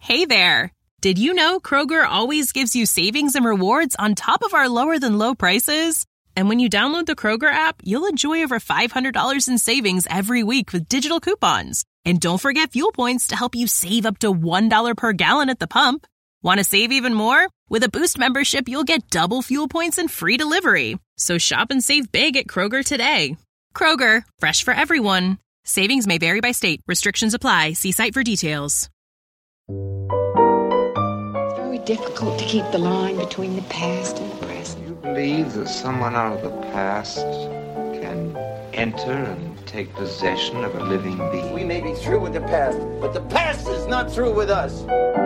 Hey there! Did you know Kroger always gives you savings and rewards on top of our lower-than-low prices? And when you download the Kroger app, you'll enjoy over $500 in savings every week with digital coupons. And don't forget fuel points to help you save up to $1 per gallon at the pump. Want to save even more? With a Boost membership, you'll get double fuel points and free delivery. So shop and save big at Kroger today. Kroger, fresh for everyone. Savings may vary by state. Restrictions apply. See site for details. It's very difficult to keep the line between the past and the present. You believe that someone out of the past can enter and take possession of a living being? We may be through with the past, but the past is not through with us.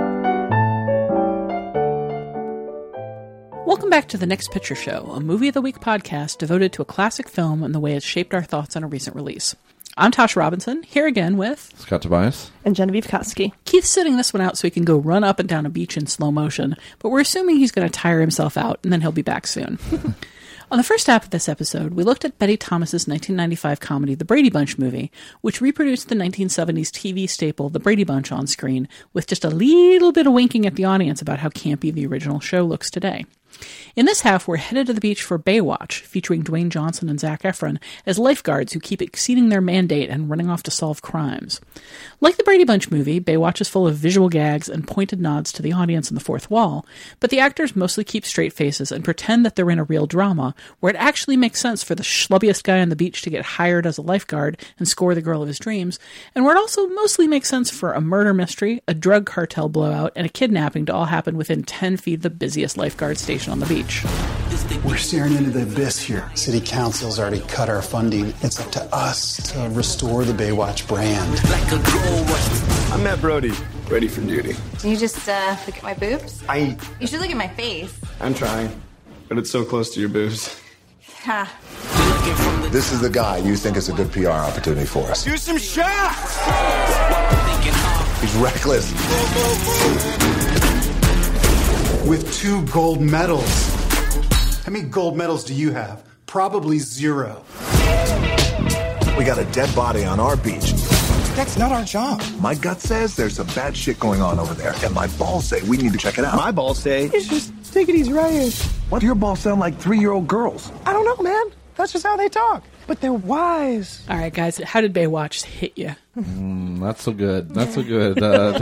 Welcome back to The Next Picture Show, a Movie of the Week podcast devoted to a classic film and the way it's shaped our thoughts on a recent release. I'm Tasha Robinson, here again with... Scott Tobias. And Genevieve Koski. Keith's sitting this one out so he can go run up and down a beach in slow motion, but we're assuming he's going to tire himself out and then he'll be back soon. On the first half of this episode, we looked at Betty Thomas's 1995 comedy The Brady Bunch movie, which reproduced the 1970s TV staple The Brady Bunch on screen, with just a little bit of winking at the audience about how campy the original show looks today. In this half, we're headed to the beach for Baywatch, featuring Dwayne Johnson and Zac Efron as lifeguards who keep exceeding their mandate and running off to solve crimes. Like the Brady Bunch movie, Baywatch is full of visual gags and pointed nods to the audience in the fourth wall, but the actors mostly keep straight faces and pretend that they're in a real drama, where it actually makes sense for the schlubbiest guy on the beach to get hired as a lifeguard and score the girl of his dreams, and where it also mostly makes sense for a murder mystery, a drug cartel blowout, and a kidnapping to all happen within 10 feet of the busiest lifeguard station on the beach. We're staring into the abyss here. City Council's already cut our funding. It's up to us to restore the Baywatch brand. I'm Matt Brody, ready for duty. Can you just look at my boobs? You should look at my face. I'm trying, but it's so close to your boobs. Ha. This is the guy you think is a good PR opportunity for us. Do some shots! He's reckless. With 2 gold medals. How many gold medals do you have? Probably 0. We got a dead body on our beach. That's not our job. My gut says there's some bad shit going on over there, and my balls say we need to check it out. My balls say, you should just take it easy right here. What do your balls sound like 3-year-old girls? I don't know, man. That's just how they talk. But they're wise. All right, guys, how did Baywatch hit you? Not so good. Not so good,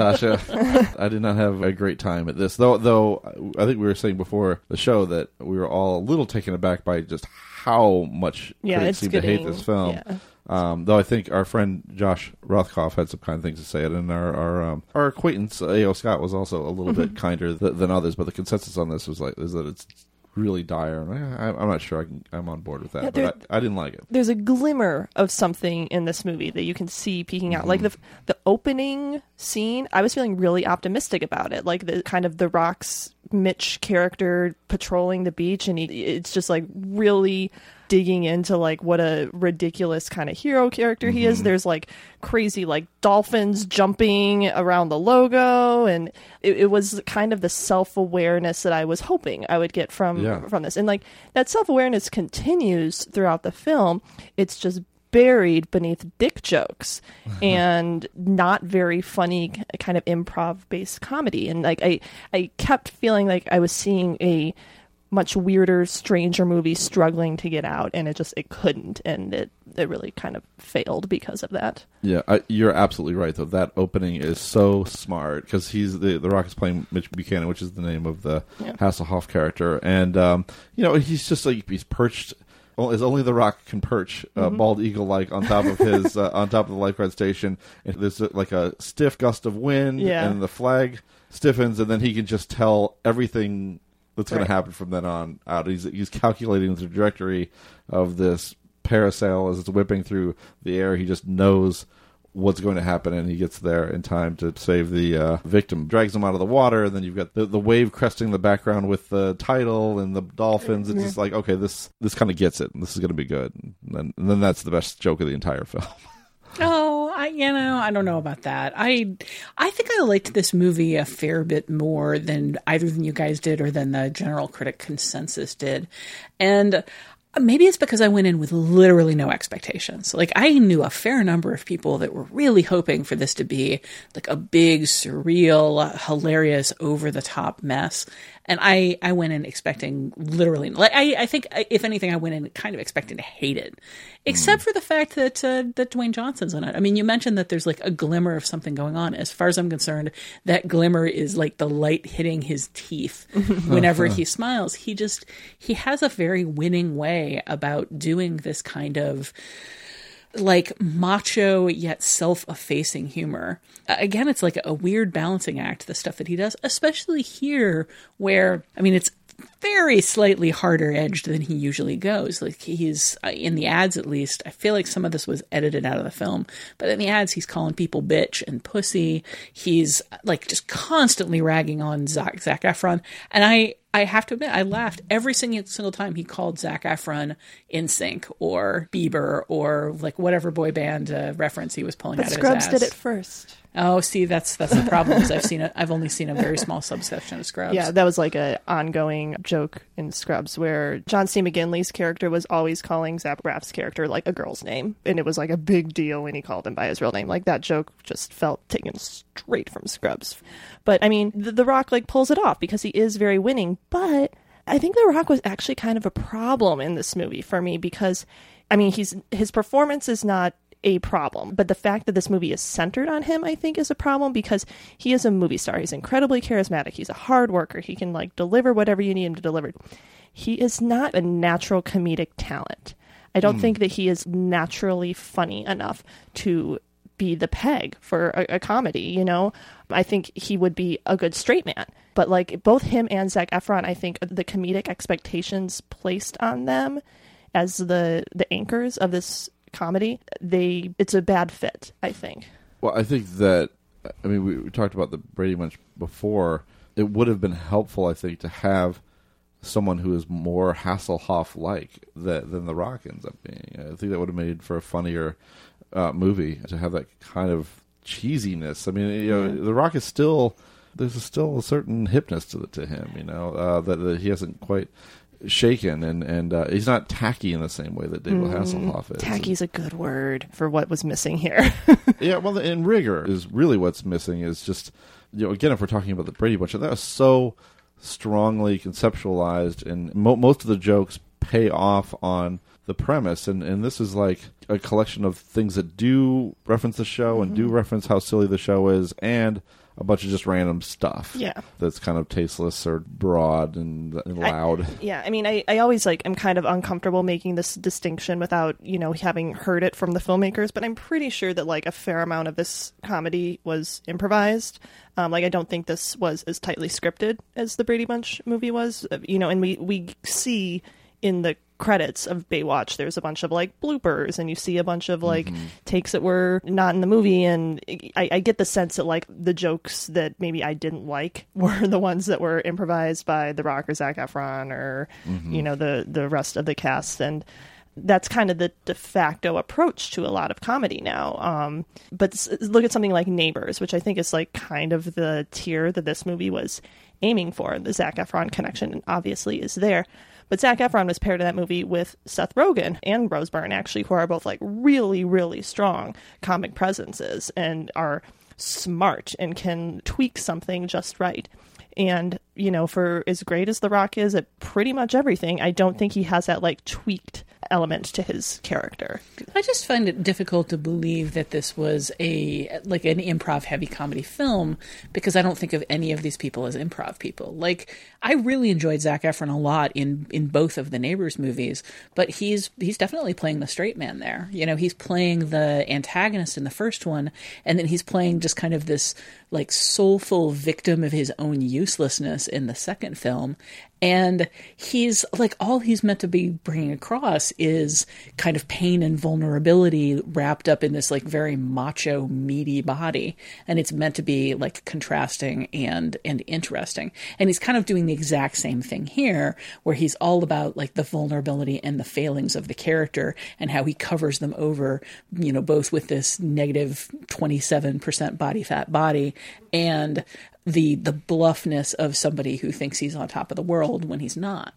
Tasha. I did not have a great time at this. Though I think we were saying before the show that we were all a little taken aback by just how much critics seem to hate this film. Yeah. Though I think our friend Josh Rothkopf had some kind things to say, and our acquaintance A.O. Scott was also a little bit kinder than others. But the consensus on this is that it's really dire. I'm not sure I'm on board with that, yeah, but I didn't like it. There's a glimmer of something in this movie that you can see peeking out. Like the opening scene, I was feeling really optimistic about it. Like the kind of The Rock's Mitch character patrolling the beach, and it's just like really digging into like what a ridiculous kind of hero character he is. There's like crazy like dolphins jumping around the logo, and it was kind of the self-awareness that I was hoping I would get from this. And like that self-awareness continues throughout the film. It's just buried beneath dick jokes and not very funny kind of improv-based comedy. And like I kept feeling like I was seeing a much weirder, stranger movie struggling to get out, and it couldn't, and it really kind of failed because of that. Yeah, you're absolutely right, though. That opening is so smart, because he's the Rock is playing Mitch Buchanan, which is the name of the Hasselhoff character, and he's just like, he's perched as only The Rock can perch, bald eagle-like, on top of his on top of the lifeguard station. And there's like a stiff gust of wind, and the flag stiffens, and then he can just tell everything that's going to happen from then on out. He's calculating the trajectory of this parasail as it's whipping through the air. He just knows what's going to happen, and he gets there in time to save the victim. Drags him out of the water, and then you've got the wave cresting the background with the title and the dolphins. It's just like, okay, this kind of gets it, and this is going to be good. And then that's the best joke of the entire film. Oh, I don't know about that. I think I liked this movie a fair bit more than either than you guys did or than the general critic consensus did. And Maybe it's because I went in with literally no expectations. Like, I knew a fair number of people that were really hoping for this to be like a big, surreal, hilarious, over-the-top mess. And I went in expecting literally, like, I think, if anything, I went in kind of expecting to hate it. Except for the fact that Dwayne Johnson's in it. I mean, you mentioned that there's like a glimmer of something going on. As far as I'm concerned, that glimmer is like the light hitting his teeth whenever he smiles. He has a very winning way about doing this kind of like macho yet self-effacing humor. Again, it's like a weird balancing act, the stuff that he does, especially here where, I mean, it's very slightly harder edged than he usually goes. Like, he's in the ads, at least, I feel like some of this was edited out of the film, but in the ads he's calling people bitch and pussy. He's like just constantly ragging on Zac Efron, and I have to admit, I laughed every single time he called Zac Efron NSYNC or Bieber or like whatever boy band reference he was pulling out of his ass. Scrubs did it first. Oh, see, that's the problem. Is I've only seen a very small subsection of Scrubs. Yeah, that was like an ongoing joke in Scrubs where John C. McGinley's character was always calling Zach Braff's character like a girl's name, and it was like a big deal when he called him by his real name. Like, that joke just felt taken straight from Scrubs. But I mean, The Rock like pulls it off because he is very winning. But I think The Rock was actually kind of a problem in this movie for me because, I mean, his performance is not a problem, but the fact that this movie is centered on him, I think, is a problem because he is a movie star. He's incredibly charismatic. He's a hard worker. He can like deliver whatever you need him to deliver. He is not a natural comedic talent. I don't think that he is naturally funny enough to be the peg for a comedy, you know? I think he would be a good straight man. But like both him and Zac Efron, I think the comedic expectations placed on them as the anchors of this comedy, it's a bad fit, I think. Well, I think that, I mean, we talked about the Brady Bunch before. It would have been helpful, I think, to have someone who is more Hasselhoff-like than The Rock ends up being. I think that would have made for a funnier movie to have that kind of cheesiness. I mean, you know, The Rock is still, there's still a certain hipness to him, you know, that he hasn't quite shaken, and he's not tacky in the same way that David Hasselhoff is. Tacky's a good word for what was missing here. Yeah, well, and rigor is really what's missing. Is just, you know, again, if we're talking about the Brady Bunch, that was so strongly conceptualized, and most of the jokes pay off on the premise, and this is like a collection of things that do reference the show and do reference how silly the show is, and a bunch of just random stuff. Yeah. That's kind of tasteless or broad and loud. I mean, I always I'm kind of uncomfortable making this distinction without, you know, having heard it from the filmmakers, but I'm pretty sure that like a fair amount of this comedy was improvised. I don't think this was as tightly scripted as the Brady Bunch movie was, you know, and we see in the credits of Baywatch there's a bunch of like bloopers, and you see a bunch of like takes that were not in the movie, and I get the sense that like the jokes that maybe I didn't like were the ones that were improvised by The Rock or Zac Efron or you know, the rest of the cast, and that's kind of the de facto approach to a lot of comedy now. But look at something like Neighbors, which I think is like kind of the tier that this movie was aiming for. The Zac Efron connection obviously is there. But Zac Efron was paired in that movie with Seth Rogen and Rose Byrne, actually, who are both like really, really strong comic presences and are smart and can tweak something just right. And, you know, for as great as The Rock is at pretty much everything, I don't think he has that like tweaked element to his character. I just find it difficult to believe that this was an improv heavy comedy film, because I don't think of any of these people as improv people. Like, I really enjoyed Zac Efron a lot in both of the Neighbors movies, but he's definitely playing the straight man there. You know, he's playing the antagonist in the first one, and then he's playing just kind of this like soulful victim of his own uselessness in the second film. And he's like, all he's meant to be bringing across is kind of pain and vulnerability wrapped up in this like very macho, meaty body. And it's meant to be like contrasting and interesting. And he's kind of doing the exact same thing here, where he's all about like the vulnerability and the failings of the character and how he covers them over, you know, both with this negative 27% body fat body and the bluffness of somebody who thinks he's on top of the world when he's not.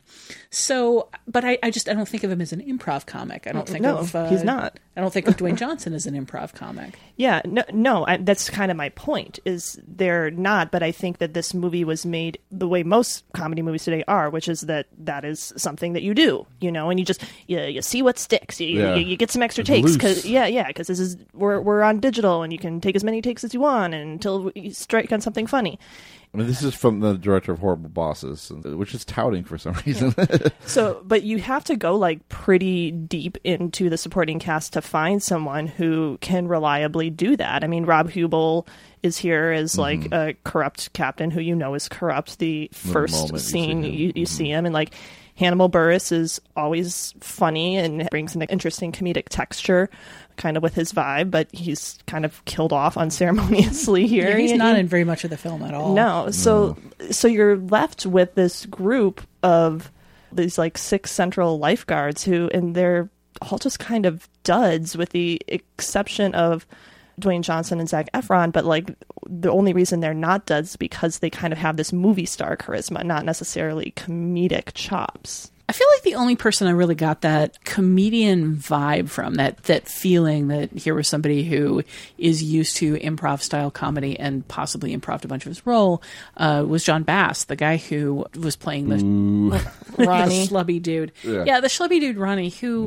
So, but I don't think of him as an improv comic. I don't think he's not. I don't think of Dwayne Johnson as an improv comic. Yeah, that's kind of my point, is they're not, but I think that this movie was made the way most comedy movies today are, which is that is something that you do, and you just, you see what sticks, you get some extra takes, because this is, we're on digital, and you can take as many takes as you want until you strike on something funny. I mean, this is from the director of Horrible Bosses, which is touting for some reason. So, but you have to go like pretty deep into the supporting cast to find someone who can reliably do that. I mean, Rob Hubel is here as like a corrupt captain who is corrupt. The first scene you see him, and like Hannibal Buress is always funny and brings an interesting comedic texture, kind of with his vibe, but he's kind of killed off unceremoniously here. Yeah, he's not in very much of the film at all. No. So you're left with this group of these like 6 central lifeguards and they're all just kind of duds, with the exception of Dwayne Johnson and Zac Efron, but like the only reason they're not duds is because they kind of have this movie star charisma, not necessarily comedic chops. I feel like the only person I really got that comedian vibe from, that feeling that here was somebody who is used to improv style comedy and possibly improved a bunch of his role, was John Bass, the guy who was playing the Ronnie, the schlubby dude. Yeah, the schlubby dude Ronnie, who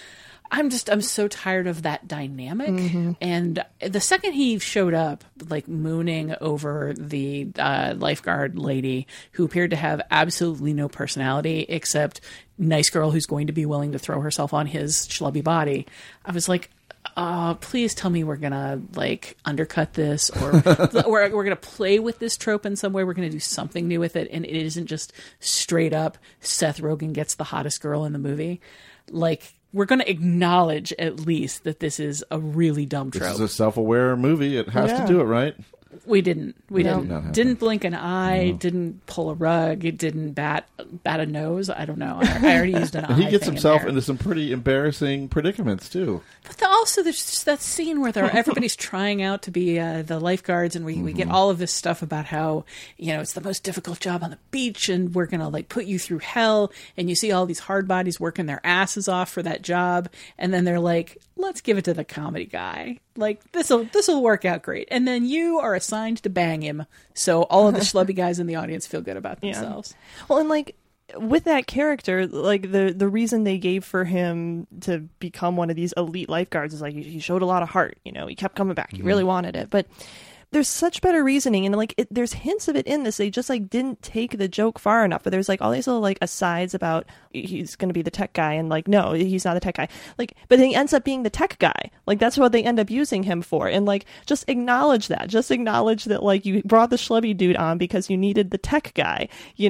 I'm so tired of that dynamic. And the second he showed up, like mooning over the lifeguard lady who appeared to have absolutely no personality except nice girl who's going to be willing to throw herself on his schlubby body, I was like, please tell me we're gonna like undercut this, or we're gonna play with this trope in some way. We're gonna do something new with it, and it isn't just straight up Seth Rogen gets the hottest girl in the movie. Like, we're going to acknowledge at least that this is a really dumb trope. This is a self-aware movie. It has to do it, right? We didn't. Didn't blink an eye. Didn't pull a rug. It didn't bat a nose. I don't know. I already used an eye. He gets himself into some pretty embarrassing predicaments too. But also, there's just that scene where everybody's trying out to be the lifeguards, and we get all of this stuff about how it's the most difficult job on the beach, and we're gonna like put you through hell. And you see all these hard bodies working their asses off for that job, and then they're like, let's give it to the comedy guy. Like, this'll work out great. And then you are assigned to bang him, so all of the schlubby guys in the audience feel good about themselves. Well, and like with that character, like the reason they gave for him to become one of these elite lifeguards is like he showed a lot of heart. He kept coming back. He really wanted it, but there's such better reasoning, and like there's hints of it in this. They just like didn't take the joke far enough. But there's like all these little like asides about he's going to be the tech guy, and like no, he's not the tech guy. Like, but then he ends up being the tech guy. Like that's what they end up using him for. And like just acknowledge that. Just acknowledge that like you brought the schlubby dude on because you needed the tech guy.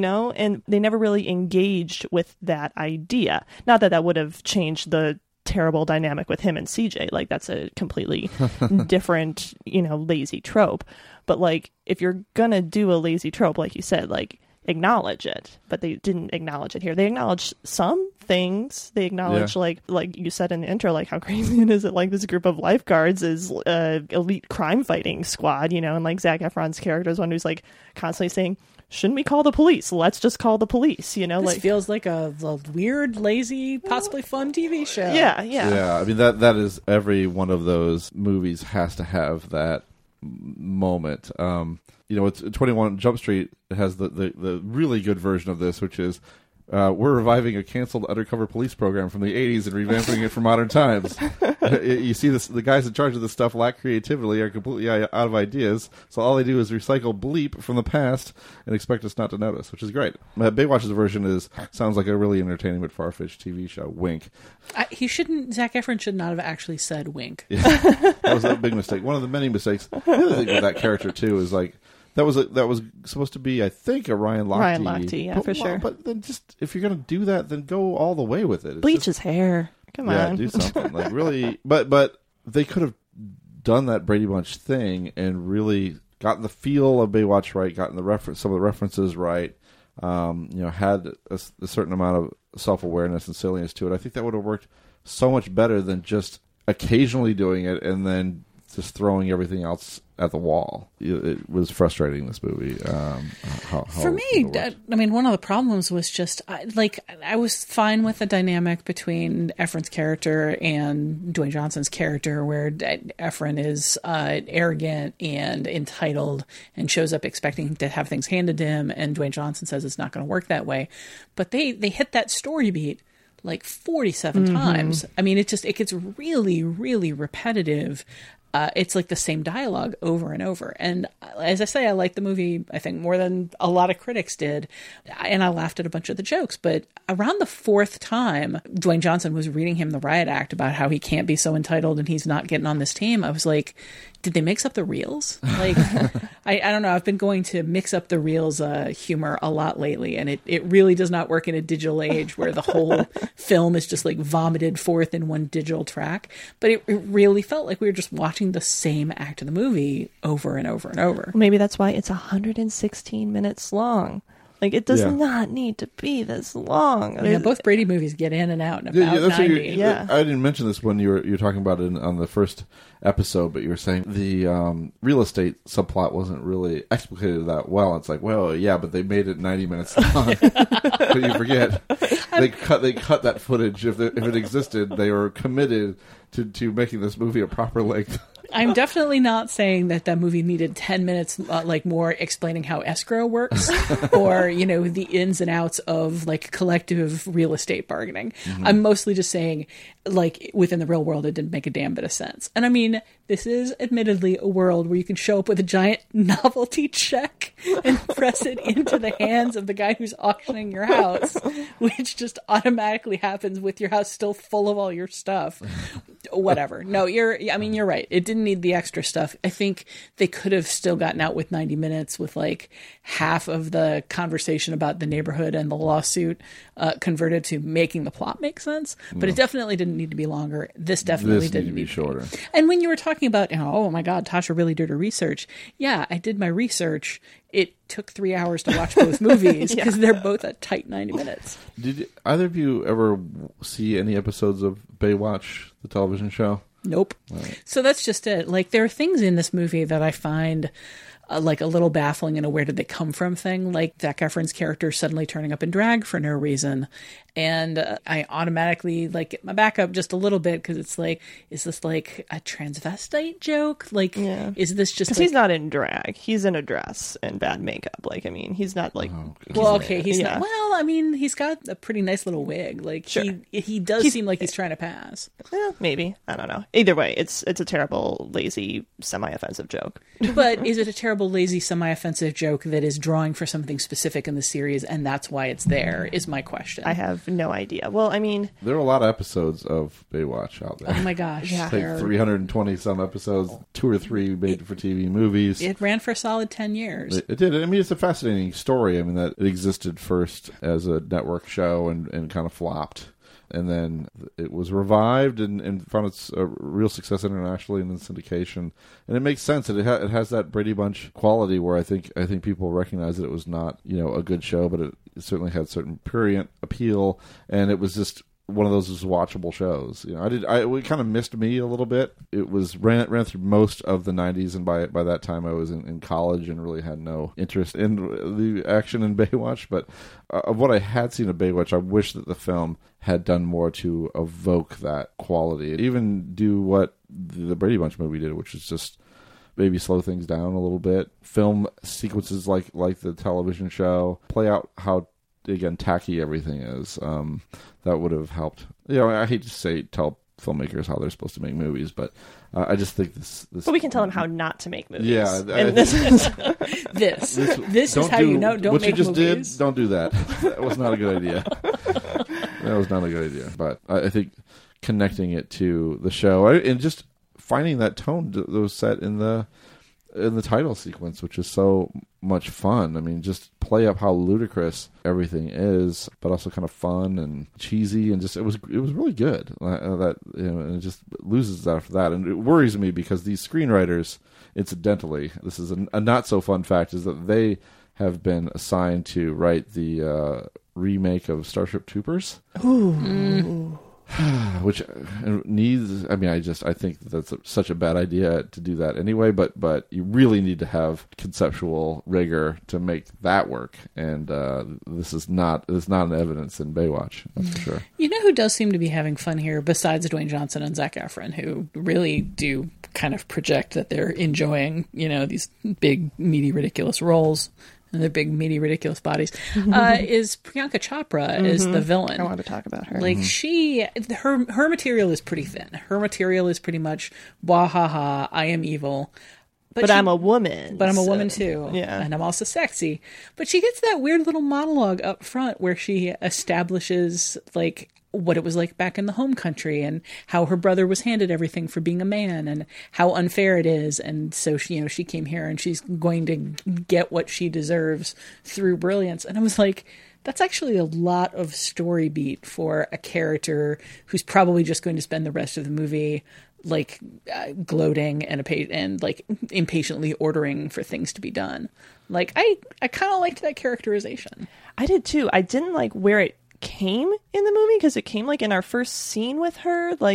And they never really engaged with that idea. Not that would have changed the terrible dynamic with him and CJ. Like that's a completely different, lazy trope. But like if you're gonna do a lazy trope, like you said, like acknowledge it. But they didn't acknowledge it here. They acknowledged some things. They acknowledged like you said in the intro, like how crazy it is that like this group of lifeguards is elite crime fighting squad, and like Zac Efron's character is one who's like constantly saying, shouldn't we call the police? Let's just call the police, This like feels like a weird, lazy, possibly fun TV show. Yeah. I mean, that is every one of those movies has to have that moment. It's 21 Jump Street has the really good version of this, which is we're reviving a canceled undercover police program from the 80s and revamping it for modern times. You see this, the guys in charge of this stuff lack creativity, are completely out of ideas, so all they do is recycle bleep from the past and expect us not to notice, which is great. Baywatch's version sounds like a really entertaining but far-fetched TV show. Wink. Zac Efron should not have actually said wink. Yeah, that was a big mistake. One of the many mistakes. The other thing with that character, too, is like, that was supposed to be, I think, a Ryan Lochte. Ryan Lochte, yeah, for sure. But then just, if you're going to do that, then go all the way with it. Bleach his hair. Come on. Yeah, do something. Like, really. But they could have done that Brady Bunch thing and really gotten the feel of Baywatch right, gotten some of the references right, had a certain amount of self-awareness and silliness to it. I think that would have worked so much better than just occasionally doing it and then just throwing everything else at the wall. It was frustrating, this movie. For me, I mean, one of the problems was just, I was fine with the dynamic between Ephron's character and Dwayne Johnson's character, where Ephron is arrogant and entitled and shows up expecting to have things handed to him, and Dwayne Johnson says it's not going to work that way. But they hit that story beat like 47 times. I mean, it gets really, really repetitive. It's like the same dialogue over and over. And as I say, I liked the movie, I think, more than a lot of critics did. And I laughed at a bunch of the jokes. But around the fourth time Dwayne Johnson was reading him the riot act about how he can't be so entitled and he's not getting on this team, I was like, did they mix up the reels? Like, I don't know. I've been going to mix up the reels humor a lot lately, and it really does not work in a digital age where the whole film is just like vomited forth in one digital track. But it really felt like we were just watching the same act of the movie over and over and over. Maybe that's why it's 116 minutes long. Like, it does not need to be this long. Yeah, both Brady movies get in and out in about 90. I didn't mention this when you were talking about it on the first episode, but you were saying the real estate subplot wasn't really explicated that well. It's like, well, yeah, but they made it 90 minutes long. But you forget, they cut that footage. If it existed, they were committed to making this movie a proper length. I'm definitely not saying that movie needed 10 minutes, more explaining how escrow works or, the ins and outs of like collective real estate bargaining. I'm mostly just saying, like, within the real world, it didn't make a damn bit of sense. And I mean, this is admittedly a world where you can show up with a giant novelty check and press it into the hands of the guy who's auctioning your house, which just automatically happens with your house still full of all your stuff. Whatever. No, you're right. It didn't need the extra stuff. I think they could have still gotten out with 90 minutes with like half of the conversation about the neighborhood and the lawsuit converted to making the plot make sense. But it definitely didn't need to be longer. This definitely didn't need to be shorter. And when you were talking about, oh my God, Tasha really did her research. Yeah, I did my research. It took 3 hours to watch both movies because they're both a tight 90 minutes. Did either of you ever see any episodes of Baywatch, the television show? Nope. Right. So that's just it. Like, there are things in this movie that I find like a little baffling in a where did they come from thing. Like Zac Efron's character suddenly turning up in drag for no reason. And I automatically like get my back up just a little bit because it's like, is this like a transvestite joke? Like, is this just because he's not in drag? He's in a dress and bad makeup. Like, I mean, he's not like. He's not. Well, I mean, he's got a pretty nice little wig. Like, he does seem like he's trying to pass. Maybe, I don't know. Either way, it's a terrible, lazy, semi-offensive joke. But is it a terrible, lazy, semi-offensive joke that is drawing for something specific in the series, and that's why it's there? Is my question. I have no idea. Well, I mean, there are a lot of episodes of Baywatch out there. Oh my gosh, like 320 some episodes, 2 or 3 made for TV movies. It ran for a solid 10 years. It did. I mean, it's a fascinating story. I mean, that it existed first as a network show and kind of flopped. And then it was revived and found its real success internationally in the syndication. And it makes sense that it has that Brady Bunch quality where I think people recognize that it was not a good show, but it certainly had certain prurient appeal, and it was just one of those watchable shows. It kind of missed me a little bit. It was ran through most of the 90s, and by that time I was in college and really had no interest in the action in Baywatch. But of what I had seen of Baywatch, I wish that the film had done more to evoke that quality. Even do what the Brady Bunch movie did, which is just maybe slow things down a little bit. Film sequences like the television show. Play out how, again, tacky everything is. That would have helped. I hate to tell filmmakers how they're supposed to make movies, but I just think this. But we can tell them how not to make movies. Yeah, and this is this is how you know. Don't what make you just movies. did. Don't do that. That was not a good idea. That was not a good idea. But I think connecting it to the show and just finding that tone that was set in the title sequence, which is so much fun. I mean, just play up how ludicrous everything is, but also kind of fun and cheesy, and just it was really good. And it just loses after that, and it worries me because these screenwriters, incidentally, this is a not so fun fact, is that they have been assigned to write the remake of Starship Troopers. Ooh. which needs. I mean, I think that's such a bad idea to do that anyway. But you really need to have conceptual rigor to make that work, and this is not an evidence in Baywatch. That's for sure. You know who does seem to be having fun here, besides Dwayne Johnson and Zac Efron, who really do kind of project that they're enjoying, these big, meaty, ridiculous roles. And their big, meaty, ridiculous bodies, is Priyanka Chopra as the villain. I want to talk about her. Like her material is pretty thin. Her material is pretty much, wah ha ha, I am evil. But I'm a woman. But I'm a woman too. Yeah. And I'm also sexy. But she gets that weird little monologue up front where she establishes like what it was like back in the home country and how her brother was handed everything for being a man and how unfair it is. And so she came here and she's going to get what she deserves through brilliance. And I was like, that's actually a lot of story beat for a character who's probably just going to spend the rest of the movie like gloating and like impatiently ordering for things to be done. Like I kind of liked that characterization. I did too. I didn't like where it came in the movie because it came like in our first scene with her. Like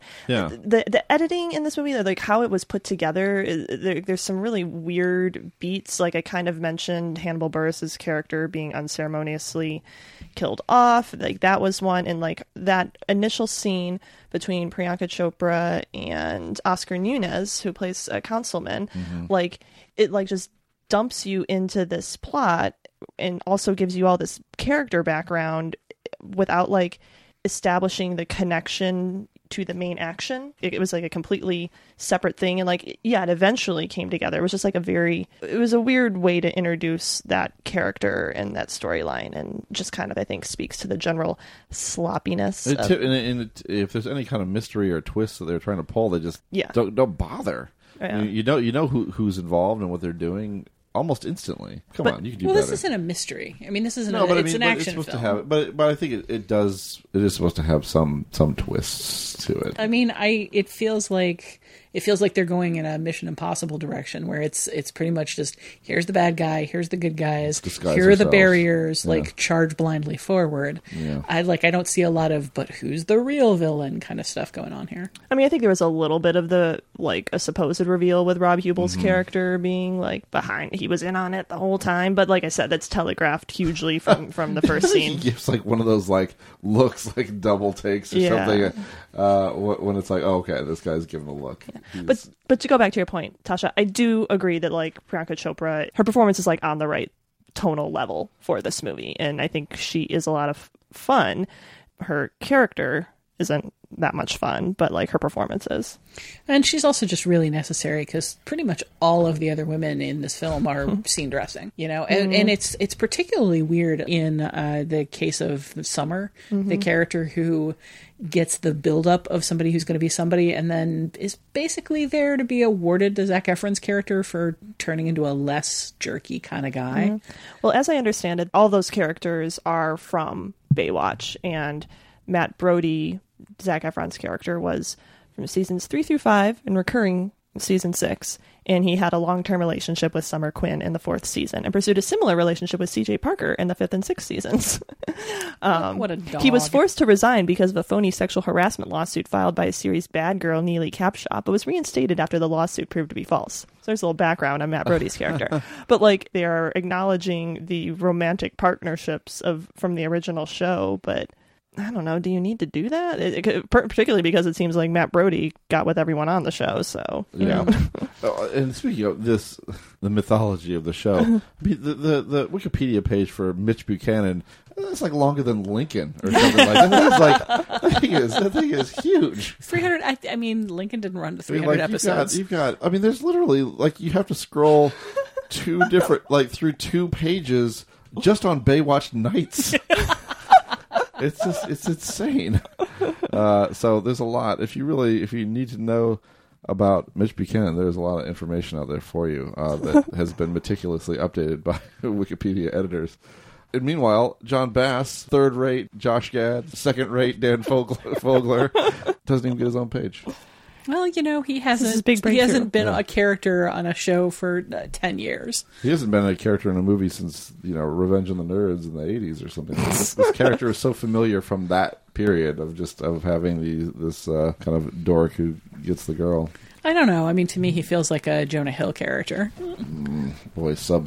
the editing in this movie, like how it was put together, there's some really weird beats. Like I kind of mentioned Hannibal Buress's character being unceremoniously killed off. Like that was one, and like that initial scene between Priyanka Chopra and Oscar Nunez, who plays a councilman, like it like just dumps you into this plot and also gives you all this character background without like establishing the connection to the main action. It was like a completely separate thing, and like it eventually came together. It was just like it was a weird way to introduce that character and that storyline, and just kind of I think speaks to the general sloppiness. And if there's any kind of mystery or twist that they're trying to pull, they just don't bother. Yeah. You know who's involved and what they're doing almost instantly. Come on, you can do better. Well, this isn't a mystery. I mean, this isn't. It's an action it's supposed film. To have, but I think it is supposed to have some twists to it. I mean, it feels like they're going in a Mission Impossible direction, where it's pretty much just here's the bad guy, here's the good guys, here are the barriers, like charge blindly forward. Yeah. I don't see a lot of but who's the real villain kind of stuff going on here. I mean, I think there was a little bit of the like a supposed reveal with Rob Huebel's character being like behind. He was in on it the whole time, but like I said, that's telegraphed hugely from the first scene. He gives like one of those like looks like double takes or something when it's like, oh, okay, this guy's giving a look. Yeah. But to go back to your point, Tasha, I do agree that like Priyanka Chopra, her performance is like on the right tonal level for this movie, and I think she is a lot of fun. Her character isn't that much fun, but like her performance is. And she's also just really necessary because pretty much all of the other women in this film are scene dressing, and it's particularly weird in the case of Summer, the character who gets the buildup of somebody who's going to be somebody and then is basically there to be awarded to Zac Efron's character for turning into a less jerky kind of guy. Well, as I understand it, all those characters are from Baywatch, and Matt Brody, Zac Efron's character, was from seasons 3 through 5 and recurring season 6, and he had a long-term relationship with Summer Quinn in the 4th season and pursued a similar relationship with CJ Parker in the 5th and 6th seasons. What a dog. He was forced to resign because of a phony sexual harassment lawsuit filed by a series bad girl Neely Capshaw, but was reinstated after the lawsuit proved to be false. So there's a little background on Matt Brody's character. But like they are acknowledging the romantic partnerships from the original show, but I don't know. Do you need to do that? Particularly because it seems like Matt Brody got with everyone on the show. So you know. And speaking of this, the mythology of the show, I mean, the Wikipedia page for Mitch Buchanan, it's like longer than Lincoln or something like that. That thing is huge. 300. I mean, Lincoln didn't run to 300 episodes. You've got. I mean, there's literally like you have to scroll through 2 pages just on Baywatch Nights. It's insane. So there's a lot. If you need to know about Mitch Buchanan, there's a lot of information out there for you that has been meticulously updated by Wikipedia editors. And meanwhile, John Bass, third-rate Josh Gad, second-rate Dan Fogler, doesn't even get his own page. Well, he hasn't. big He hasn't breakthrough. been a character on a show for 10 years. He hasn't been a character in a movie since Revenge of the Nerds in the 80s or something. This character is so familiar from that period of having this kind of dork who gets the girl. I don't know. I mean, to me, he feels like a Jonah Hill character. Boy, sub.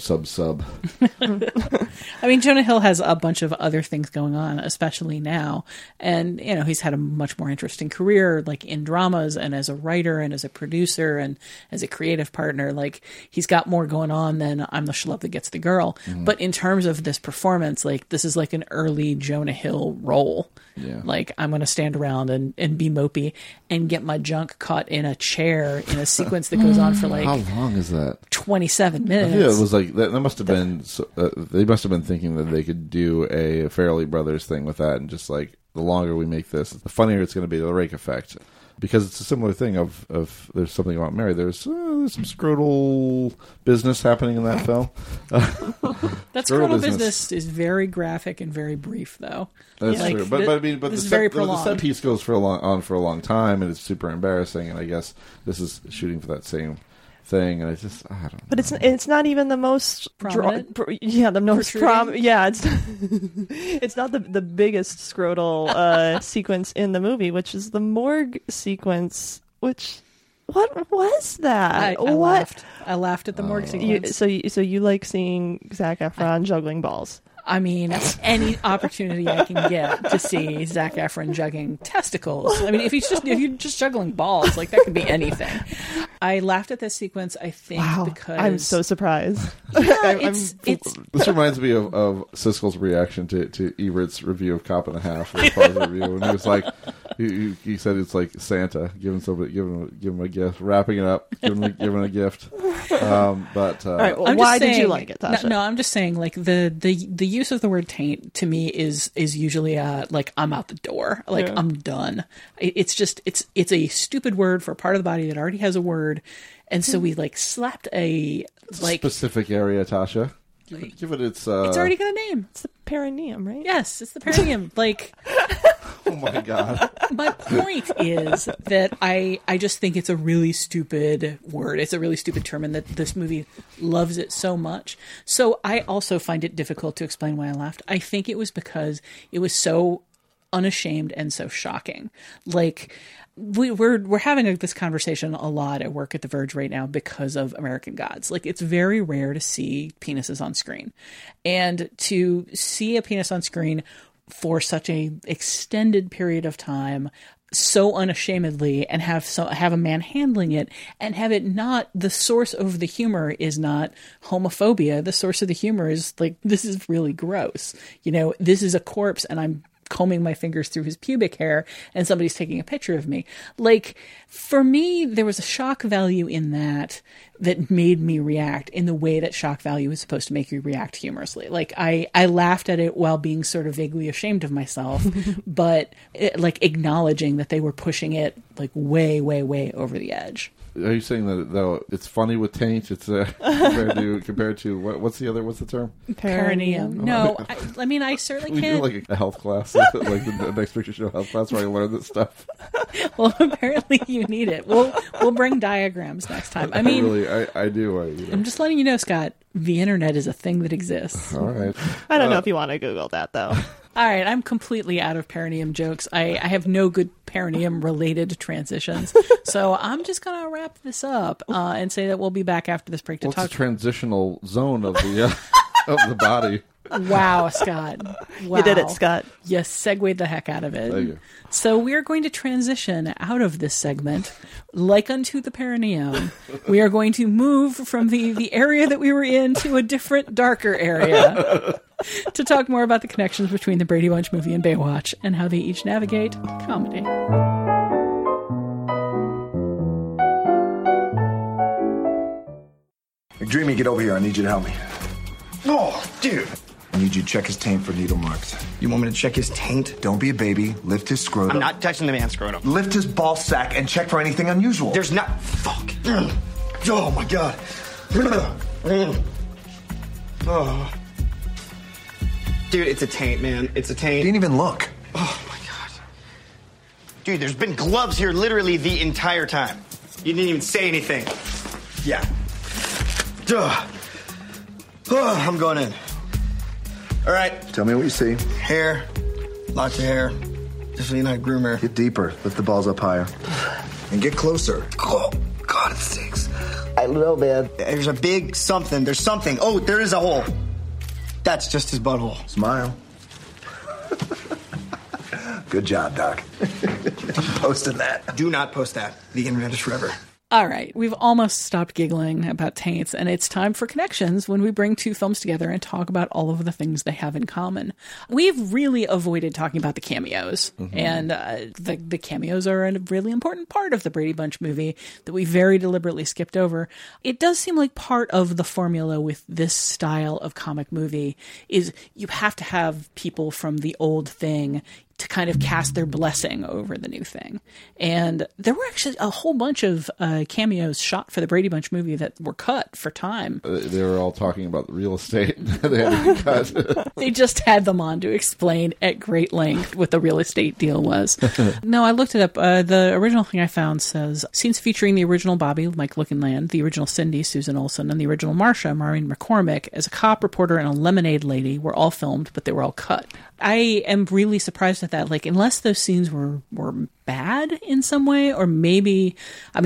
I mean, Jonah Hill has a bunch of other things going on, especially now. And, he's had a much more interesting career, like in dramas and as a writer and as a producer and as a creative partner. Like, he's got more going on than I'm the schlub that gets the girl. Mm-hmm. But in terms of this performance, like, this is like an early Jonah Hill role. Yeah. Like, I'm going to stand around and be mopey and get my junk caught in a chair in a sequence that goes on for like... How long is that? 27 minutes. I think it was like... That must have been... they must have been thinking that they could do a Farrelly Brothers thing with that, and just like, the longer we make this, the funnier it's going to be, the rake effect. Because it's a similar thing of there's something about Mary. There's some scrotal business happening in that film. That scrotal business is very graphic and very brief, though. That's true. But the set piece goes for a long time, and it's super embarrassing. And I guess this is shooting for that same thing, and I don't know. But it's not even the most prominent. The most prominent. Yeah, it's it's not the biggest scrotal sequence in the movie, which is the morgue sequence. Which, what was that? I laughed at the morgue sequence. So you like seeing Zac Efron juggling balls? I mean, any opportunity I can get to see Zac Efron juggling testicles. I mean, if you're just juggling balls, like, that could be anything. I laughed at this sequence, I think, because... I'm so surprised. Yeah, this reminds me of Siskel's reaction to Ebert's review of Cop and a Half, the positive review, and he was like, he said it's like Santa giving him a gift, wrapping it up, giving him a gift. All right, well, why did you like it, Tasha? No, I'm just saying, like, the use of the word taint to me is usually like, I'm out the door, like, I'm done. It's just it's a stupid word for a part of the body that already has a word, and so we like slapped a like specific area. Tasha, give it its. It's already got a name. It's the perineum, right? Yes, it's the perineum. Like. Oh my God. My point is that I just think it's a really stupid word. It's a really stupid term, and that this movie loves it so much. So I also find it difficult to explain why I laughed. I think it was because it was so unashamed and so shocking. Like, we're having this conversation a lot at work at The Verge right now because of American Gods. Like, it's very rare to see penises on screen, and to see a penis on screen for such a extended period of time, so unashamedly, and have a man handling it, and have it not, the source of the humor is not homophobia. The source of the humor is like, this is really gross. This is a corpse, and I'm combing my fingers through his pubic hair, and somebody's taking a picture of me. Like, for me, there was a shock value in that made me react in the way that shock value is supposed to make you react humorously. Like, I laughed at it while being sort of vaguely ashamed of myself, but like acknowledging that they were pushing it like way, way, way over the edge. Are you saying that though it's funny with taint? It's compared to what's the term? Perineum. No, I mean, I certainly can't. We do like a health class, like the Next Picture Show health class, where I learn this stuff. Well, apparently you need it. We'll bring diagrams next time. I mean, I do. I'm just letting you know, Scott. The internet is a thing that exists. All right. I don't know if you want to Google that though. All right, I'm completely out of perineum jokes. I have no good perineum-related transitions. So I'm just going to wrap this up and say that we'll be back after this break to talk. It's a transitional zone of the of the body. Wow, Scott. Wow. You did it, Scott. You segued the heck out of it. Thank you. So we are going to transition out of this segment, like unto the perineum. We are going to move from the area that we were in to a different, darker area to talk more about the connections between the Brady Bunch movie and Baywatch and how they each navigate comedy. McDreamy, get over here. I need you to help me. Oh, dude. I need you to check his taint for needle marks. You want me to check his taint? Don't be a baby. Lift his scrotum. I'm not touching the man's scrotum. Lift his ball sack and check for anything unusual. There's not... Fuck. Oh, my God. Oh. Dude, it's a taint, man. It's a taint. Didn't even look. Oh, my God. Dude, there's been gloves here literally the entire time. You didn't even say anything. Yeah. Duh. Oh, I'm going in. All right. Tell me what you see. Hair. Lots of hair. Definitely not groomer. Get deeper. Lift the balls up higher. And get closer. Oh, God, it stinks. I don't know, man. There's a big something. There's something. Oh, there is a hole. That's just his butthole. Smile. Good job, Doc. Posting that. Do not post that. The internet is forever. All right, we've almost stopped giggling about taints, and it's time for connections when we bring two films together and talk about all of the things they have in common. We've really avoided talking about the cameos, and the cameos are a really important part of the Brady Bunch movie that we very deliberately skipped over. It does seem like part of the formula with this style of comic movie is you have to have people from the old thing to kind of cast their blessing over the new thing. And there were actually a whole bunch of cameos shot for the Brady Bunch movie that were cut for time. They were all talking about real estate. They had to be cut. They just had them on to explain at great length what the real estate deal was. No, I looked it up. The original thing I found says, scenes featuring the original Bobby, Mike Lookinland, the original Cindy, Susan Olsen, and the original Marcia, Maureen McCormick, as a cop, reporter, and a lemonade lady were all filmed, but they were all cut. I am really surprised at that. Like, unless those scenes were bad in some way, or maybe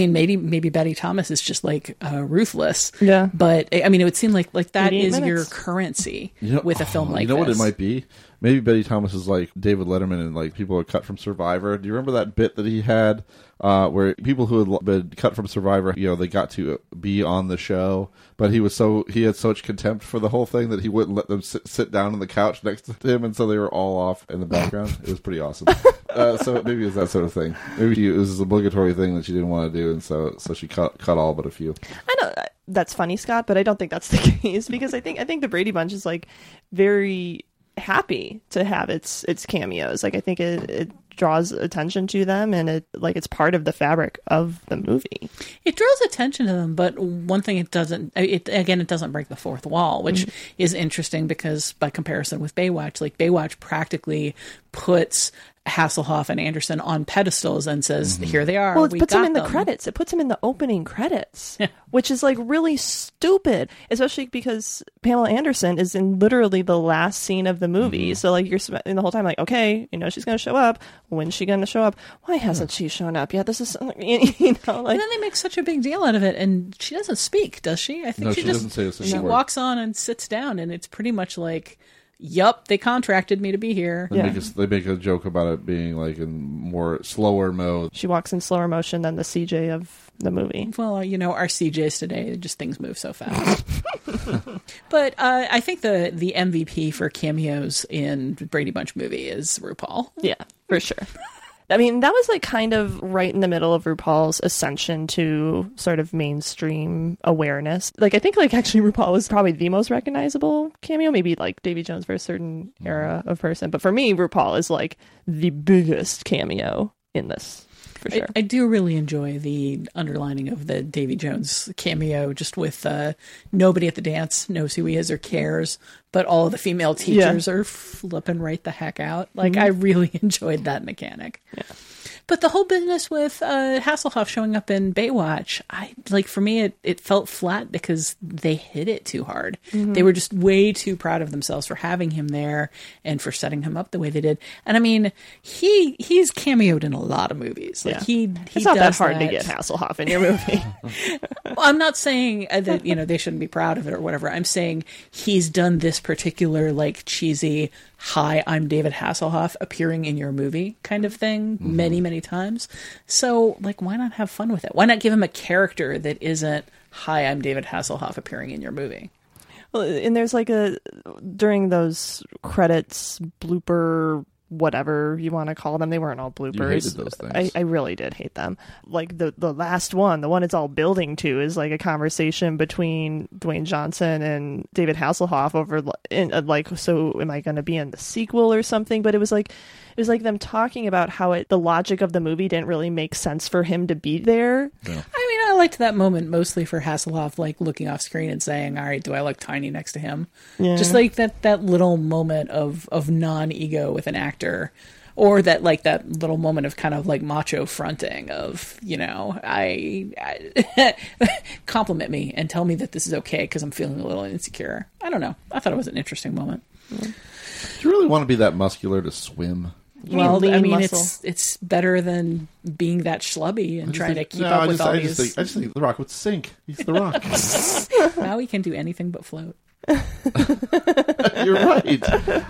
Betty Thomas is just like ruthless. Yeah. But I mean, it would seem like that is your currency with a film like this. You know what it might be? Maybe Betty Thomas is like David Letterman and like people are cut from Survivor. Do you remember that bit that he had where people who had been cut from Survivor, they got to be on the show, but he had so much contempt for the whole thing that he wouldn't let them sit down on the couch next to him, and so they were all off in the background. It was pretty awesome. So maybe it was that sort of thing. Maybe it was an obligatory thing that she didn't want to do, and so she cut all but a few. I know that's funny, Scott, but I don't think that's the case, because I think the Brady Bunch is like very happy to have its cameos. Like, I think it draws attention to them, and it's part of the fabric of the movie. It draws attention to them, but one thing it doesn't break the fourth wall, which is interesting because by comparison with Baywatch, like Baywatch practically puts Hasselhoff and Anderson on pedestals and says, here they are. Well, it puts them in the credits. It puts them in the opening credits, which is like really stupid, especially because Pamela Anderson is in literally the last scene of the movie. So like you're spending the whole time like, okay, she's going to show up. When's she going to show up? Why hasn't she shown up yet? This is, like. And then they make such a big deal out of it, and she doesn't speak, does she? I think no, she doesn't say a single word. Walks on and sits down, and it's pretty much like, yup, they contracted me to be here. They make a joke about it being like in more slower mode. She walks in slower motion than the CJ of the movie. Well, our CJs today, just things move so fast. But I think the MVP for cameos in Brady Bunch movie is RuPaul. Yeah, for sure. I mean, that was like kind of right in the middle of RuPaul's ascension to sort of mainstream awareness. Like, I think actually RuPaul was probably the most recognizable cameo, maybe like Davy Jones for a certain era of person. But for me, RuPaul is like the biggest cameo in this. For sure. I do really enjoy the underlining of the Davy Jones cameo, just with nobody at the dance knows who he is or cares, but all of the female teachers are flipping right the heck out. Like, I really enjoyed that mechanic. Yeah. But the whole business with Hasselhoff showing up in Baywatch, for me, it felt flat because they hit it too hard. They were just way too proud of themselves for having him there and for setting him up the way they did. And I mean, he's cameoed in a lot of movies. Like it's not that hard to get Hasselhoff in your movie. Well, I'm not saying that they shouldn't be proud of it or whatever. I'm saying he's done this particular cheesy, hi, I'm David Hasselhoff appearing in your movie kind of thing many, many times. So, why not have fun with it? Why not give him a character that isn't, hi, I'm David Hasselhoff appearing in your movie? Well, and there's during those credits, blooper, whatever you want to call them, they weren't all bloopers. You hated those things. I really did hate them. Like the last one, the one it's all building to, is like a conversation between Dwayne Johnson and David Hasselhoff over so am I going to be in the sequel or something? But it was like them talking about how the logic of the movie didn't really make sense for him to be there. Yeah. I mean, I liked that moment mostly for Hasselhoff looking off screen and saying, all right, do I look tiny next to him? Yeah. Just that little moment of non-ego with an actor Or that like that little moment of kind of like macho fronting of, you know, I compliment me and tell me that this is okay because I'm feeling a little insecure. I don't know. I thought it was an interesting moment. Do you really want to be that muscular to swim? Well, I mean, it's better than being that schlubby and trying to keep up with all these. I just think The Rock would sink. He's The Rock. Now he can do anything but float. You're right.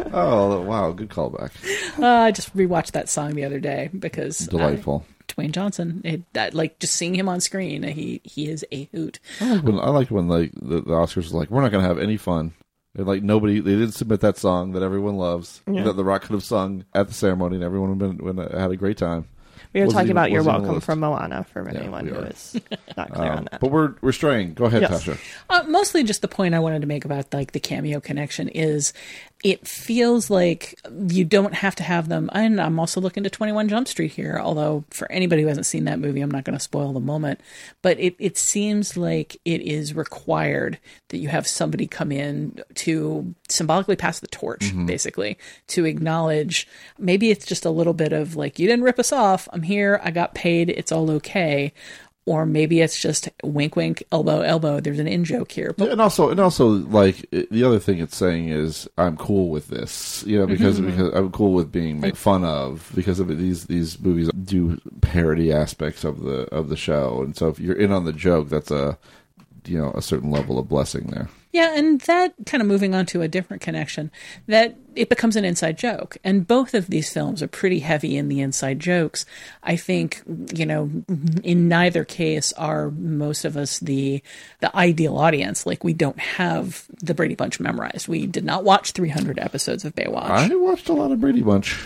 Oh, wow. Good callback. I just rewatched that song the other day because... Delightful. Dwayne Johnson. Like, just seeing him on screen, he is a hoot. I like when like, the Oscars was like, we're not going to have any fun. And like they didn't submit that song that everyone loves that The Rock could have sung at the ceremony, and everyone would have had a great time. We were talking about You're Welcome from Moana for anyone who is not clear on that. But we're straying. Go ahead, Tasha. Mostly just the point I wanted to make about like the cameo connection is it feels like you don't have to have them. And I'm also looking to 21 Jump Street here, although for anybody who hasn't seen that movie, I'm not going to spoil the moment. But it seems like it is required that you have somebody come in to symbolically pass the torch, basically, to acknowledge maybe it's just a little bit of like, you didn't rip us off. I'm here. I got paid. It's all okay. Or maybe it's just wink, wink, elbow, elbow. There's an in joke here. But and also, like the other thing it's saying is, I'm cool with this, you know, because I'm cool with being made fun of because of it. These movies do parody aspects of the show, and so if you're in on the joke, that's a certain level of blessing there. Yeah, and that kind of moving on to a different connection, that it becomes an inside joke. And both of these films are pretty heavy in the inside jokes. I think, you know, in neither case are most of us the ideal audience. Like, we don't have the Brady Bunch memorized. We did not watch 300 episodes of Baywatch. I watched a lot of Brady Bunch.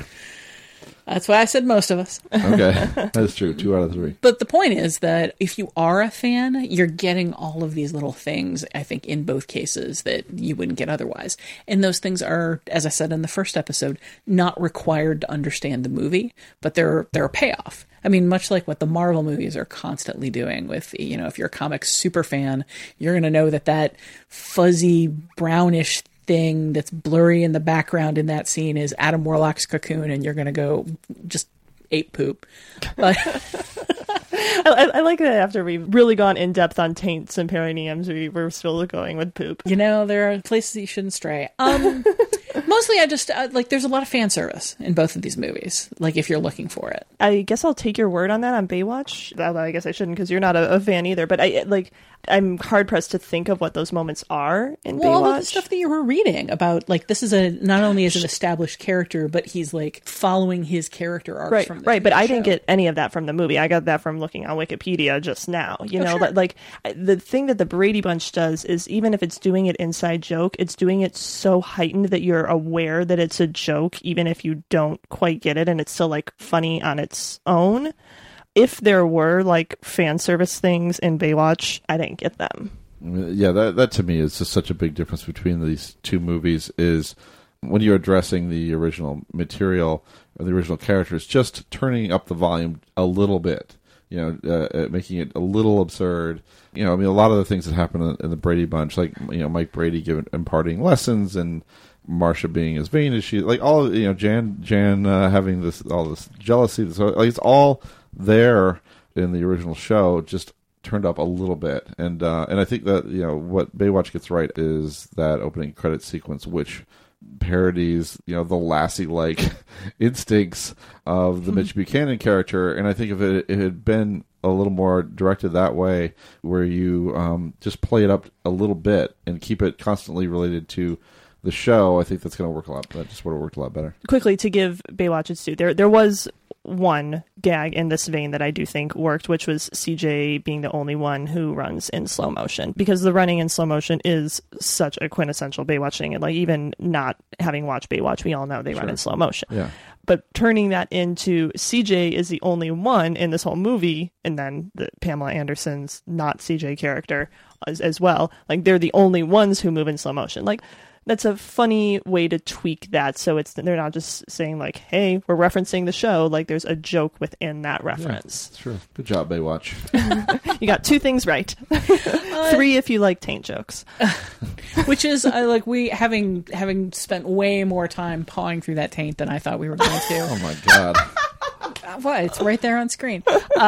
That's why I said most of us. Okay, that's true. 2 out of 3. But the point is that if you are a fan, you're getting all of these little things, I think, in both cases that you wouldn't get otherwise. And those things are, as I said in the first episode, not required to understand the movie, but they're a payoff. I mean, much like what the Marvel movies are constantly doing with, you know, if you're a comic super fan, you're going to know that fuzzy brownish thing that's blurry in the background in that scene is Adam Warlock's cocoon, and you're going to go just ape poop. But I like that after we've really gone in depth on taints and perineums, we're still going with poop. You know, there are places you shouldn't stray. Mostly I just, like, there's a lot of fan service in both of these movies, like, if you're looking for it. I guess I'll take your word on that on Baywatch. Although I guess I shouldn't because you're not a fan either. But I'm hard-pressed to think of what those moments are in Baywatch. All of the stuff that you were reading about, like, this is not only as an established character, but he's, like, following his character arcs from the Right, but I show. didn't get any of that from the movie. I got that from looking on Wikipedia just now. You know, sure. like, the thing that the Brady Bunch does is even if it's doing it inside joke, it's doing it so heightened that you're aware that it's a joke, even if you don't quite get it, and it's still, like, funny on its own. If there were, like, fan service things in Baywatch, I didn't get them. Yeah, that to me is just such a big difference between these two movies is when you're addressing the original material or the original characters, just turning up the volume a little bit, you know, making it a little absurd. You know, I mean, a lot of the things that happen in the Brady Bunch, like, you know, Mike Brady imparting lessons and Marsha being as vain as she, like, all, you know, Jan having all this jealousy, like, it's all there in the original show, just turned up a little bit, and I think that, you know, what Baywatch gets right is that opening credit sequence, which parodies, you know, the Lassie-like instincts of the Mitch Buchanan character, and I think if it had been a little more directed that way, where you just play it up a little bit and keep it constantly related to the show, I think that's going to work a lot. That just would have worked a lot better. Quickly, to give Baywatch its due, there was one gag in this vein that I do think worked, which was CJ being the only one who runs in slow motion, because the running in slow motion is such a quintessential Baywatch thing, and like, even not having watched Baywatch, we all know they run in slow motion. Yeah. But turning that into CJ is the only one in this whole movie, and then the Pamela Anderson's not CJ character as well, like, they're the only ones who move in slow motion. Like, That's a funny way to tweak that, so they're not just saying like, "Hey, we're referencing the show." Like, there's a joke within that reference. Yeah, sure. Good job, Baywatch. You got 2 things right. 3 if you like taint jokes. Which is like we having spent way more time pawing through that taint than I thought we were going to. Oh my god. What? It's right there on screen.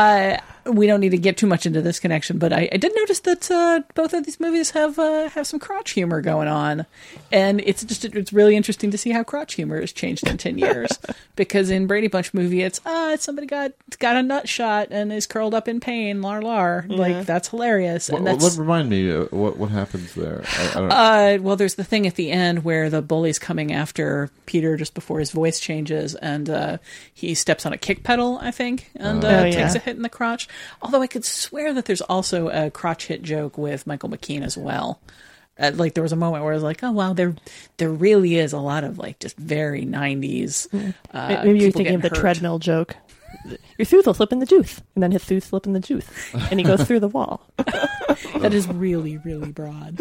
We don't need to get too much into this connection, but I did notice that both of these movies have some crotch humor going on, and it's really interesting to see how crotch humor has changed in 10 years. Because in Brady Bunch movie, it's somebody got a nut shot and is curled up in pain, lar. Yeah. Like, that's hilarious. And that's remind me what happens there. I don't know. Well, there's the thing at the end where the bully's coming after Peter just before his voice changes, and he steps on a kick pedal, I think, and takes a hit in the crotch. Although I could swear that there's also a crotch hit joke with Michael McKean as well. Like, there was a moment where I was like, oh, wow, there really is a lot of, like, just very 90s. Maybe you're thinking of the treadmill joke. Your tooth will slip in the tooth, and then his tooth slip in the tooth, and he goes through the wall. That is really, really broad.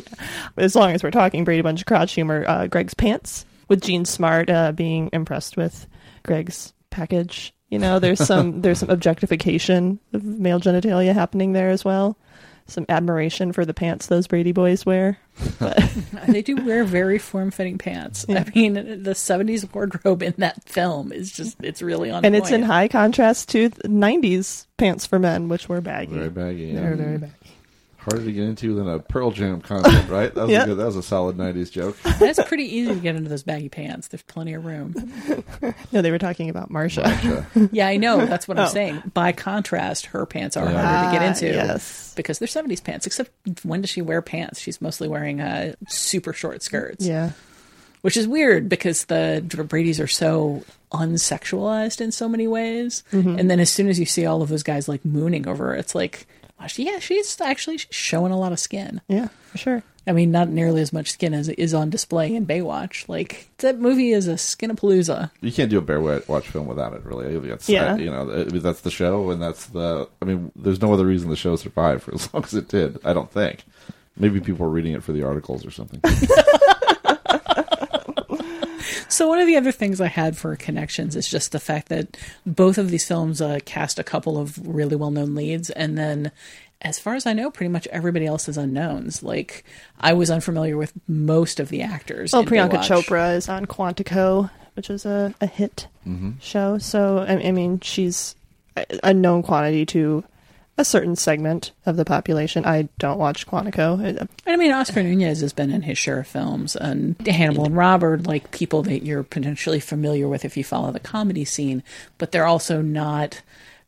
As long as we're talking Brady Bunch crotch humor, Greg's pants, with Gene Smart being impressed with Greg's package. You know, there's some objectification of male genitalia happening there as well. Some admiration for the pants those Brady boys wear. They do wear very form-fitting pants. Yeah. I mean, the 70s wardrobe in that film is it's really on and point. It's in high contrast to 90s pants for men, which were baggy. Very baggy, yeah. They're very baggy. Harder to get into than a Pearl Jam concert, right? That was that was a solid 90s joke. It's pretty easy to get into those baggy pants. There's plenty of room. No, they were talking about Marsha. Yeah, I know. That's what I'm saying. By contrast, her pants are harder to get into. Yes. Because they're 70s pants. Except, when does she wear pants? She's mostly wearing super short skirts. Yeah. Which is weird because the Bradys are so unsexualized in so many ways. Mm-hmm. And then as soon as you see all of those guys like mooning over her, it's like, yeah, she's actually showing a lot of skin. Yeah, for sure. I mean, not nearly as much skin as is on display in Baywatch. Like, that movie is a skin-a-palooza. You can't do a Baywatch film without it, really. That's the show, and there's no other reason the show survived for as long as it did, I don't think. Maybe people were reading it for the articles or something. So one of the other things I had for connections is just the fact that both of these films cast a couple of really well-known leads, and then, as far as I know, pretty much everybody else is unknowns. Like, I was unfamiliar with most of the actors. Well, Priyanka Chopra is on Quantico, which is a hit show. So, I mean, she's a known quantity to a certain segment of the population. I don't watch Quantico. I mean, Oscar Nunez has been in his share of films, and Hannibal and Robert, like people that you're potentially familiar with if you follow the comedy scene, but they're also not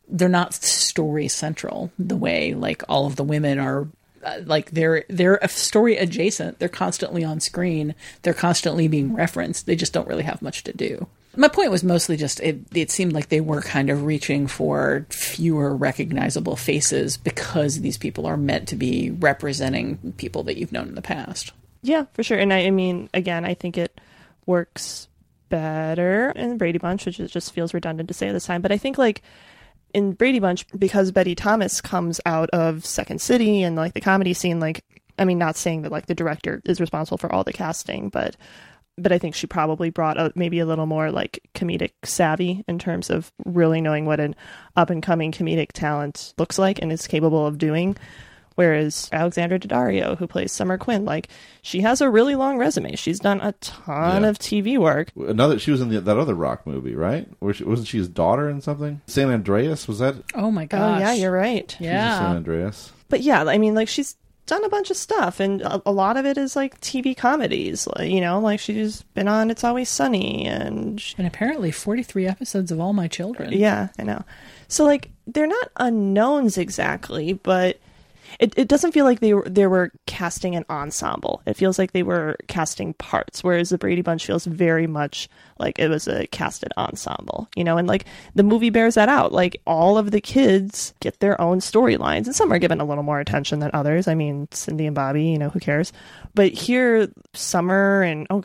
story central the way like all of the women are. Like they're a story adjacent. They're constantly on screen. They're constantly being referenced. They just don't really have much to do. My point was mostly just it seemed like they were kind of reaching for fewer recognizable faces because these people are meant to be representing people that you've known in the past. Yeah, for sure. And I mean, again, I think it works better in Brady Bunch, which just feels redundant to say at this time. But I think like in Brady Bunch, because Betty Thomas comes out of Second City and like the comedy scene, like, I mean, not saying that like the director is responsible for all the casting, but I think she probably brought maybe a little more like comedic savvy in terms of really knowing what an up and coming comedic talent looks like and is capable of doing. Whereas Alexandra Daddario, who plays Summer Quinn, like she has a really long resume. She's done a ton of TV work. She was in that other Rock movie, right? Wasn't she his daughter in something? San Andreas, was that? Oh my gosh! Oh yeah, you're right. Yeah, San Andreas. But yeah, I mean, like she's done a bunch of stuff, and a lot of it is like TV comedies. You know, like she's been on It's Always Sunny, and apparently 43 episodes of All My Children. Yeah, I know. So like they're not unknowns exactly, but it doesn't feel like they were casting an ensemble. It feels like they were casting parts, whereas the Brady Bunch feels very much like it was a casted ensemble, you know, and like the movie bears that out. Like all of the kids get their own storylines, and some are given a little more attention than others. I mean, Cindy and Bobby, you know, who cares? But here, Summer and, oh God,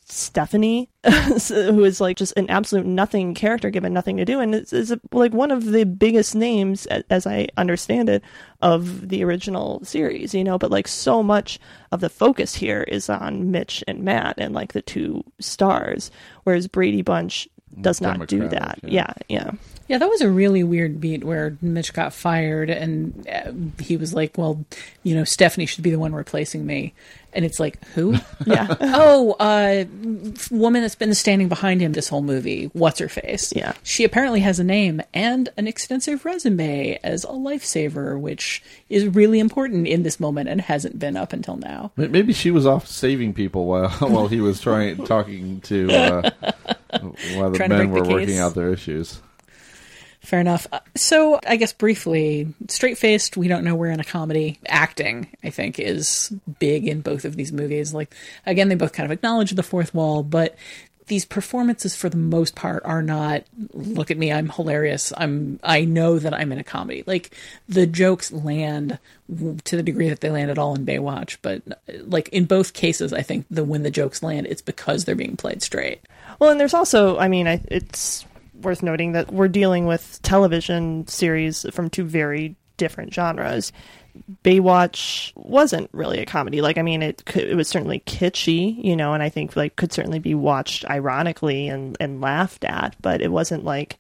Stephanie, who is like just an absolute nothing character given nothing to do, and is like one of the biggest names, as I understand it, of the original series, you know, but like so much of the focus here is on Mitch and Matt and like the two stars, whereas Brady Bunch does not do that. Yeah. Yeah, that was a really weird beat where Mitch got fired and he was like, well, you know, Stephanie should be the one replacing me. And it's like, who? Yeah. Woman that's been standing behind him this whole movie. What's her face? Yeah. She apparently has a name and an extensive resume as a lifesaver, which is really important in this moment and hasn't been up until now. Maybe she was off saving people while he was talking to while the men were working out their issues. Fair enough. So I guess briefly, straight-faced, we don't know we're in a comedy. Acting, I think, is big in both of these movies. Like, again, they both kind of acknowledge the fourth wall, but these performances, for the most part, are not, look at me, I'm hilarious. I know that I'm in a comedy. Like, the jokes land to the degree that they land at all in Baywatch, but like in both cases, I think when the jokes land, it's because they're being played straight. Well, and there's also, I mean, it's worth noting that we're dealing with television series from two very different genres. Baywatch wasn't really a comedy. Like, I mean, it was certainly kitschy, you know, and I think like could certainly be watched ironically and laughed at, but it wasn't like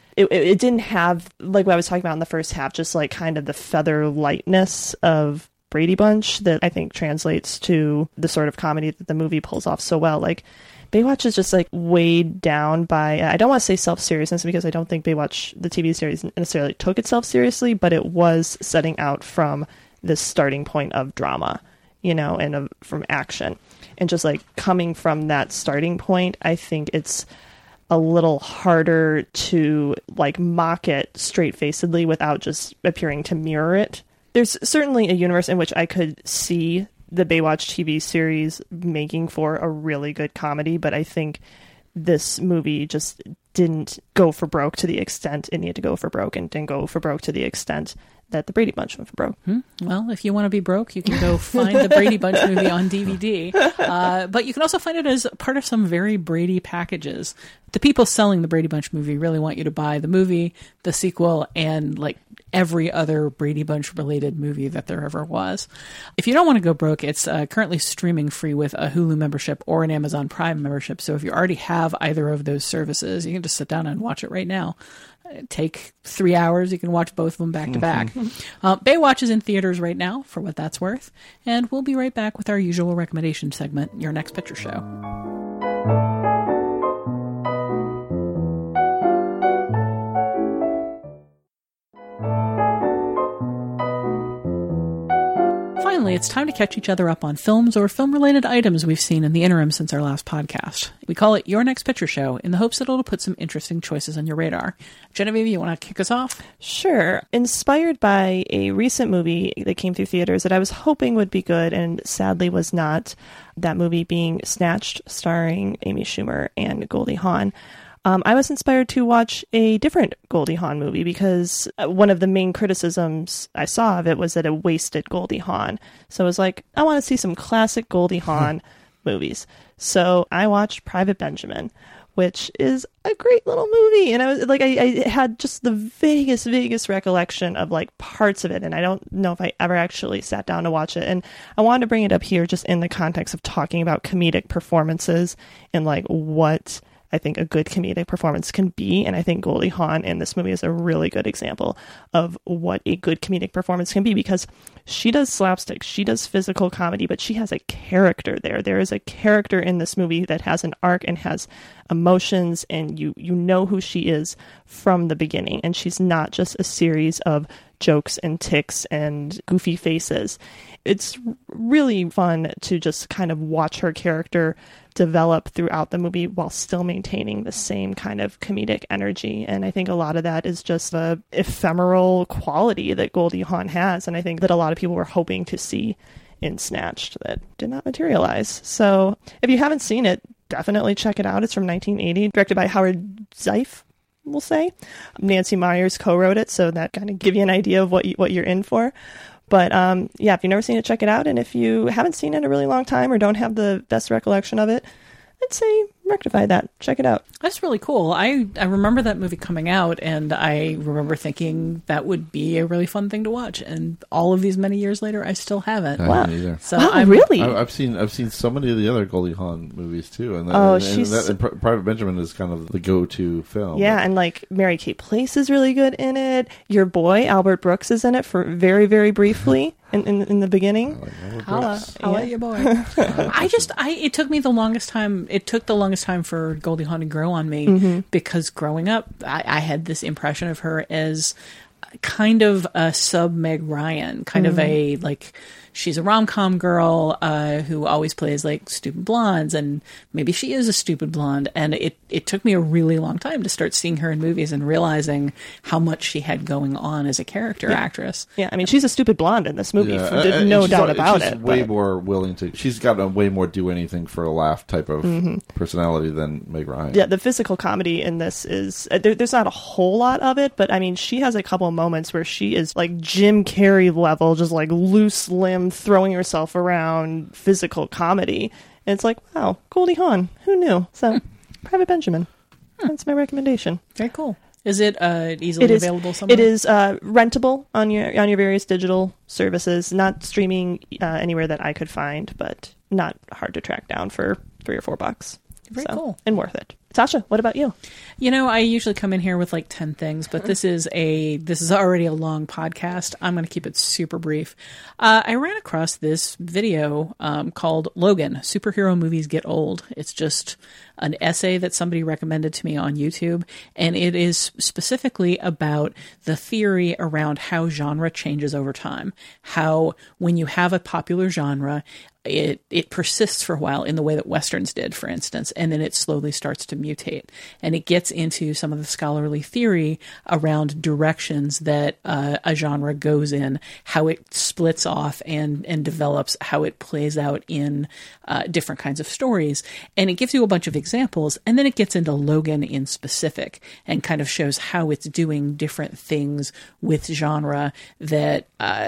it didn't have, like what I was talking about in the first half, just like kind of the feather lightness of Brady Bunch that I think translates to the sort of comedy that the movie pulls off so well. Like, Baywatch is just like weighed down by, I don't want to say self-seriousness because I don't think Baywatch, the TV series, necessarily took itself seriously, but it was setting out from this starting point of drama, you know, and from action. And just like coming from that starting point, I think it's a little harder to like mock it straight-facedly without just appearing to mirror it. There's certainly a universe in which I could see the Baywatch TV series making for a really good comedy, but I think this movie just didn't go for broke to the extent it needed to go for broke, and didn't go for broke to the extent that the Brady Bunch went for broke. Well, if you want to be broke, you can go find the Brady Bunch movie on DVD. But you can also find it as part of some very Brady packages. The people selling the Brady Bunch movie really want you to buy the movie, the sequel, and like every other Brady Bunch related movie that there ever was. If you don't want to go broke, it's currently streaming free with a Hulu membership or an Amazon Prime membership. So if you already have either of those services, you can just sit down and watch it right now. Take 3 hours. You can watch both of them back to back. Baywatch is in theaters right now, for what that's worth. And we'll be right back with our usual recommendation segment, Your Next Picture Show. Finally, it's time to catch each other up on films or film-related items we've seen in the interim since our last podcast. We call it Your Next Picture Show in the hopes that it'll put some interesting choices on your radar. Genevieve, you want to kick us off? Sure. Inspired by a recent movie that came through theaters that I was hoping would be good and sadly was not, that movie being Snatched, starring Amy Schumer and Goldie Hawn. I was inspired to watch a different Goldie Hawn movie because one of the main criticisms I saw of it was that it wasted Goldie Hawn. So I was like, I want to see some classic Goldie Hawn movies. So I watched Private Benjamin, which is a great little movie. And I was like, I had just the vaguest recollection of like parts of it. And I don't know if I ever actually sat down to watch it. And I wanted to bring it up here just in the context of talking about comedic performances and like what I think a good comedic performance can be. And I think Goldie Hawn in this movie is a really good example of what a good comedic performance can be, because she does slapstick, she does physical comedy, but she has a character there. There is a character in this movie that has an arc and has emotions, and you know who she is from the beginning. And she's not just a series of jokes and tics and goofy faces. It's really fun to just kind of watch her character develop throughout the movie while still maintaining the same kind of comedic energy. And I think a lot of that is just the ephemeral quality that Goldie Hawn has. And I think that a lot of people were hoping to see in Snatched that did not materialize. So if you haven't seen it, definitely check it out. It's from 1980, directed by Howard Zeif, we'll say. Nancy Meyers co-wrote it, so that kind of give you an idea of what you're in for. But yeah, if you've never seen it, check it out. And if you haven't seen it in a really long time or don't have the best recollection of it, I'd say rectify that. Check it out. That's really cool. I remember that movie coming out, and I remember thinking that would be a really fun thing to watch. And all of these many years later, I still haven't. Wow. Either. So really? I've seen so many of the other Goldie Hawn movies too, and Private Benjamin is kind of the go-to film. Yeah, and like Mary Kay Place is really good in it. Your boy Albert Brooks is in it for very, very briefly in the beginning. Holla your boy. It took me the longest time. It took the longest time for Goldie Hawn to grow on me because growing up, I had this impression of her as kind of a sub Meg Ryan, kind of a like. She's a rom-com girl who always plays like stupid blondes, and maybe she is a stupid blonde. And it took me a really long time to start seeing her in movies and realizing how much she had going on as a character actress. Yeah, I mean, she's a stupid blonde in this movie, no doubt about it. She's way more willing to. She's got a way more do anything for a laugh type of personality than Meg Ryan. Yeah, the physical comedy in this is there's not a whole lot of it, but I mean, she has a couple of moments where she is like Jim Carrey level, just like loose limb, throwing herself around physical comedy. And it's like, wow, Goldie Hawn, who knew? So, Private Benjamin. That's my recommendation. Very cool. Is it easily available somewhere? It is rentable on your various digital services, not streaming anywhere that I could find, but not hard to track down for $3 or $4. Very cool. And worth it. Sasha, what about you? You know, I usually come in here with like 10 things, but this is already a long podcast. I'm going to keep it super brief. I ran across this video called Logan, Superhero Movies Get Old. It's just an essay that somebody recommended to me on YouTube, and it is specifically about the theory around how genre changes over time. How when you have a popular genre, it persists for a while in the way that Westerns did, for instance, and then it slowly starts to mutate. And it gets into some of the scholarly theory around directions that a genre goes in, how it splits off and develops, how it plays out in different kinds of stories. And it gives you a bunch of examples, and then it gets into Logan in specific and kind of shows how it's doing different things with genre, that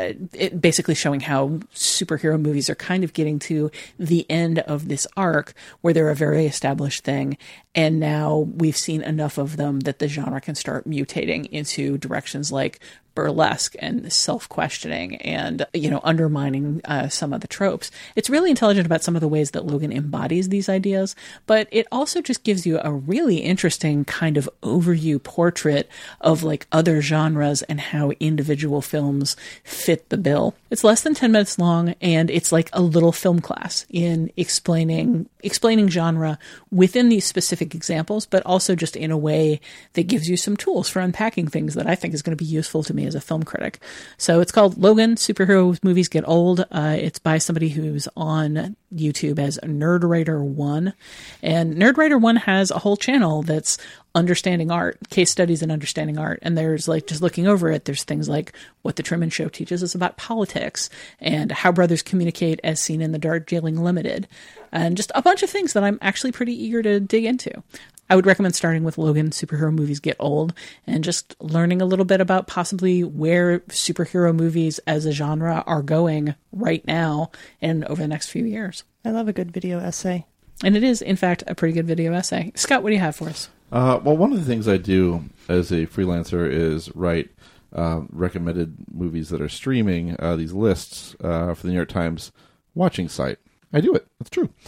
it basically showing how superhero movies are kind of getting to the end of this arc where they're a very established thing, and now we've seen enough of them that the genre can start mutating into directions like burlesque and self-questioning and, you know, undermining some of the tropes. It's really intelligent about some of the ways that Logan embodies these ideas, but it also just gives you a really interesting kind of overview portrait of like other genres and how individual films fit the bill. It's less than 10 minutes long, and it's like a little film class in explaining genre within these specific examples, but also just in a way that gives you some tools for unpacking things that I think is going to be useful to me as a film critic. So it's called Logan, Superhero Movies Get Old. It's by somebody who's on YouTube as NerdWriter1. And NerdWriter1 has a whole channel that's understanding art, case studies in understanding art. And there's like, just looking over it, there's things like what the Truman Show teaches us about politics and how brothers communicate as seen in the Darjeeling Limited, and just a bunch of things that I'm actually pretty eager to dig into. I would recommend starting with Logan, Superhero Movies Get Old, and just learning a little bit about possibly where superhero movies as a genre are going right now and over the next few years. I love a good video essay. And it is, in fact, a pretty good video essay. Scott, what do you have for us? Well, one of the things I do as a freelancer is write recommended movies that are streaming, these lists for the New York Times watching site. I do it. That's true.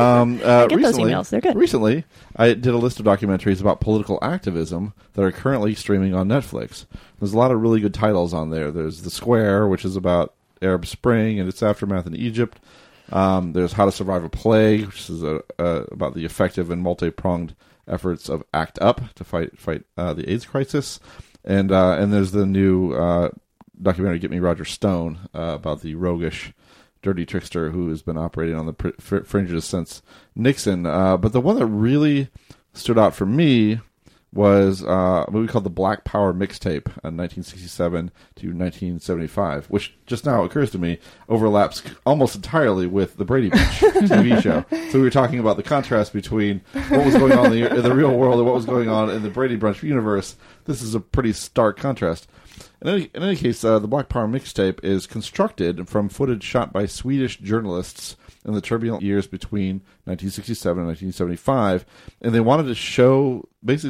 I get those emails. They're good. Recently, I did a list of documentaries about political activism that are currently streaming on Netflix. There's a lot of really good titles on there. There's The Square, which is about Arab Spring and its aftermath in Egypt. There's How to Survive a Plague, which is about the effective and multi-pronged efforts of ACT UP to fight the AIDS crisis. And there's the new documentary, Get Me Roger Stone, about the roguish dirty trickster who has been operating on the fringes since Nixon. But the one that really stood out for me was a movie called The Black Power Mixtape, 1967 to 1975, which just now occurs to me overlaps almost entirely with the Brady Bunch TV show. So we were talking about the contrast between what was going on in the real world and what was going on in the Brady Bunch universe. This is a pretty stark contrast. In any case, the Black Power mixtape is constructed from footage shot by Swedish journalists in the turbulent years between 1967 and 1975, and they wanted to show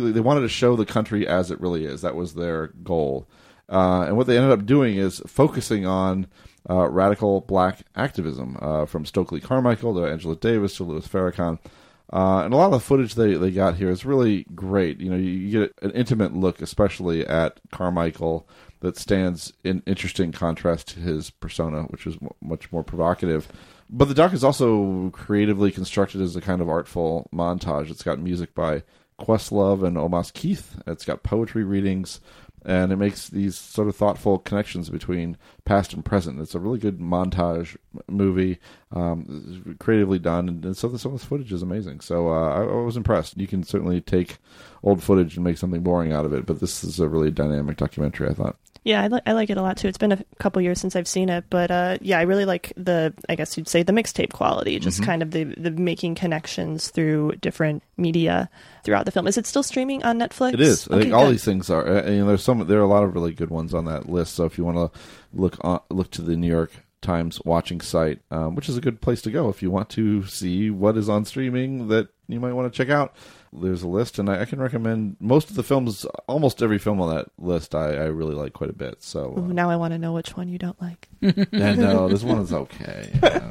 the country as it really is. That was their goal. And what they ended up doing is focusing on radical black activism, from Stokely Carmichael to Angela Davis to Louis Farrakhan. And a lot of the footage they got here is really great. You get an intimate look, especially at Carmichael, that stands in interesting contrast to his persona, which is much more provocative. But the doc is also creatively constructed as a kind of artful montage. It's got music by Questlove and Omas Keith. It's got poetry readings, and it makes these sort of thoughtful connections between past and present. It's a really good montage movie, creatively done, and some of the footage is amazing. So I was impressed. You can certainly take old footage and make something boring out of it, but this is a really dynamic documentary, I thought. Yeah, I like it a lot too. It's been a couple years since I've seen it, but I really like the mixtape quality, just kind of the making connections through different media throughout the film. Is it still streaming on Netflix? It is. Okay, all these things are. There are a lot of really good ones on that list. So if you want to look to the New York Times watching site, which is a good place to go if you want to see what is on streaming that you might want to check out. There's a list, and I can recommend most of the films. Almost every film on that list I really like quite a bit. So now I want to know which one you don't like. No, this one is okay.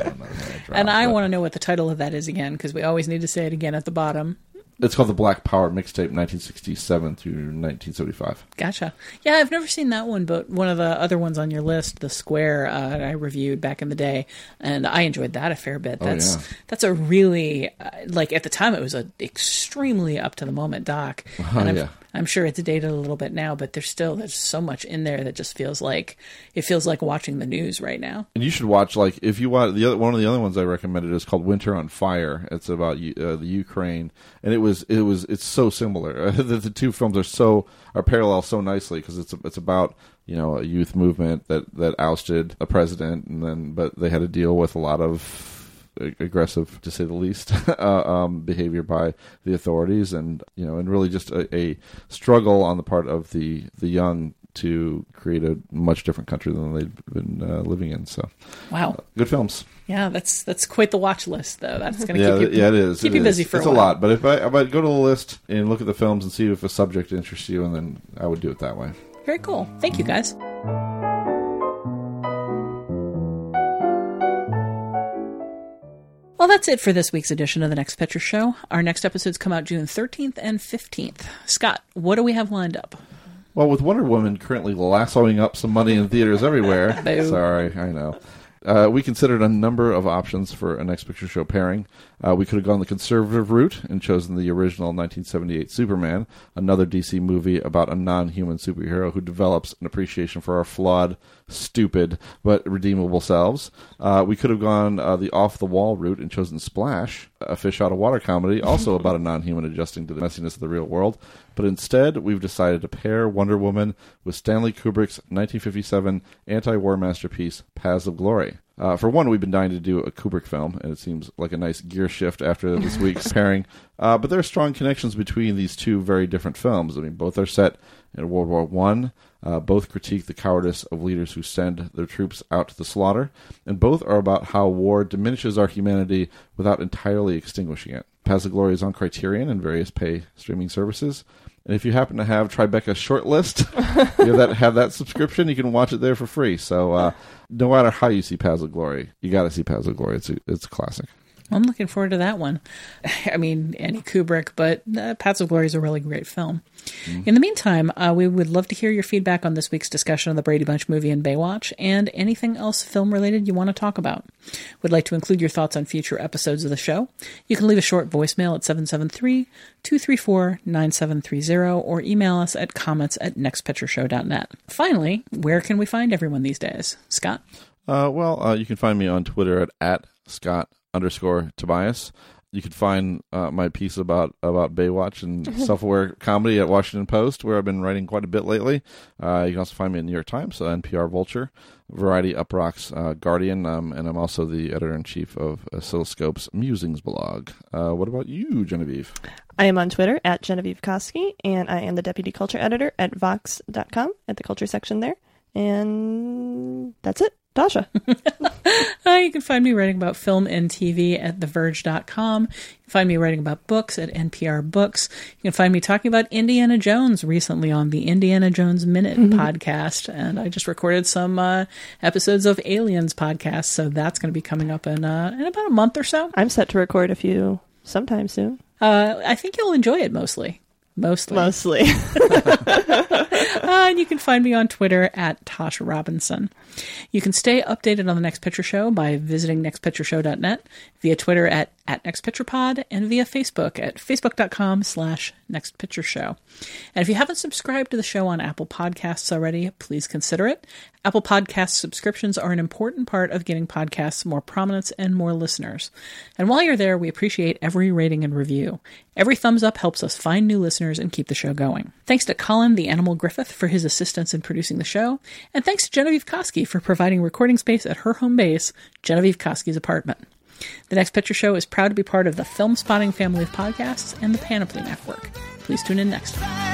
And I want to know what the title of that is again, because we always need to say it again at the bottom. It's called the Black Power Mixtape, 1967 through 1975. Gotcha. Yeah, I've never seen that one, but one of the other ones on your list, The Square, I reviewed back in the day, and I enjoyed that a fair bit. That's a really, at the time, it was an extremely up-to-the-moment doc. I'm sure it's dated a little bit now, but there's so much in there that just feels like watching the news right now. And you should watch, if you watch one of the other ones I recommended is called Winter on Fire. It's about the Ukraine, and it's so similar. The two films are parallel so nicely because it's about a youth movement that ousted a president, but they had to deal with a lot of aggressive, to say the least, behavior by the authorities, and really just a struggle on the part of the young to create a much different country than they'd been living in. So, wow, good films. Yeah, that's quite the watch list, though. That's going to keep you busy for a while. It's a lot, but if I go to the list and look at the films and see if a subject interests you, and then I would do it that way. Very cool. Thank you, guys. Well, that's it for this week's edition of The Next Picture Show. Our next episodes come out June 13th and 15th. Scott, what do we have lined up? Well, with Wonder Woman currently lassoing up some money in theaters everywhere. Sorry, I know. We considered a number of options for a Next Picture Show pairing. We could have gone the conservative route and chosen the original 1978 Superman, another DC movie about a non-human superhero who develops an appreciation for our flawed, stupid, but redeemable selves. We could have gone the off-the-wall route and chosen Splash, a fish-out-of-water comedy, also about a non-human adjusting to the messiness of the real world. But instead, we've decided to pair Wonder Woman with Stanley Kubrick's 1957 anti-war masterpiece, Paths of Glory. For one, we've been dying to do a Kubrick film, and it seems like a nice gear shift after this week's pairing. But there are strong connections between these two very different films. I mean, both are set in World War I. Both critique the cowardice of leaders who send their troops out to the slaughter. And both are about how war diminishes our humanity without entirely extinguishing it. Paths of Glory is on Criterion and various pay streaming services. And if you happen to have Tribeca's Shortlist, have that subscription, you can watch it there for free. So no matter how you see Paths of Glory, you got to see Paths of Glory. It's a classic. I'm looking forward to that one. I mean, Andy Kubrick, but Paths of Glory is a really great film. Mm-hmm. In the meantime, we would love to hear your feedback on this week's discussion of the Brady Bunch movie and Baywatch, and anything else film-related you want to talk about. We'd like to include your thoughts on future episodes of the show. You can leave a short voicemail at 773-234-9730, or email us at comments@nextpictureshow.net. Finally, where can we find everyone these days? Scott? You can find me on Twitter at Scott_Tobias. You can find my piece about Baywatch and self-aware comedy at Washington Post, where I've been writing quite a bit lately. You can also find me in New York Times, NPR Vulture, Variety, Uproxx, Guardian, and I'm also the editor-in-chief of Oscilloscope's Musings blog. What about you, Genevieve? I am on Twitter at Genevieve Koski, and I am the deputy culture editor at Vox.com at the culture section there. And that's it. Tasha. You can find me writing about film and TV at TheVerge.com. You can find me writing about books at NPR Books. You can find me talking about Indiana Jones recently on the Indiana Jones Minute podcast. And I just recorded some episodes of Aliens podcast, so that's going to be coming up in about a month or so. I'm set to record a few sometime soon. I think you'll enjoy it mostly. And you can find me on Twitter at Tasha Robinson. You can stay updated on the Next Picture Show by visiting nextpictureshow.net, via Twitter at NextPicturePod, and via Facebook at facebook.com/NextPictureShow. And if you haven't subscribed to the show on Apple Podcasts already, please consider it. Apple Podcast subscriptions are an important part of getting podcasts more prominence and more listeners. And while you're there, we appreciate every rating and review. Every thumbs up helps us find new listeners and keep the show going. Thanks to Colin the Animal Griffith for his assistance in producing the show, and thanks to Genevieve Koski for providing recording space at her home base, Genevieve Koski's apartment. The Next Picture Show is proud to be part of the Film Spotting family of podcasts and the Panoply Network. Please tune in next time.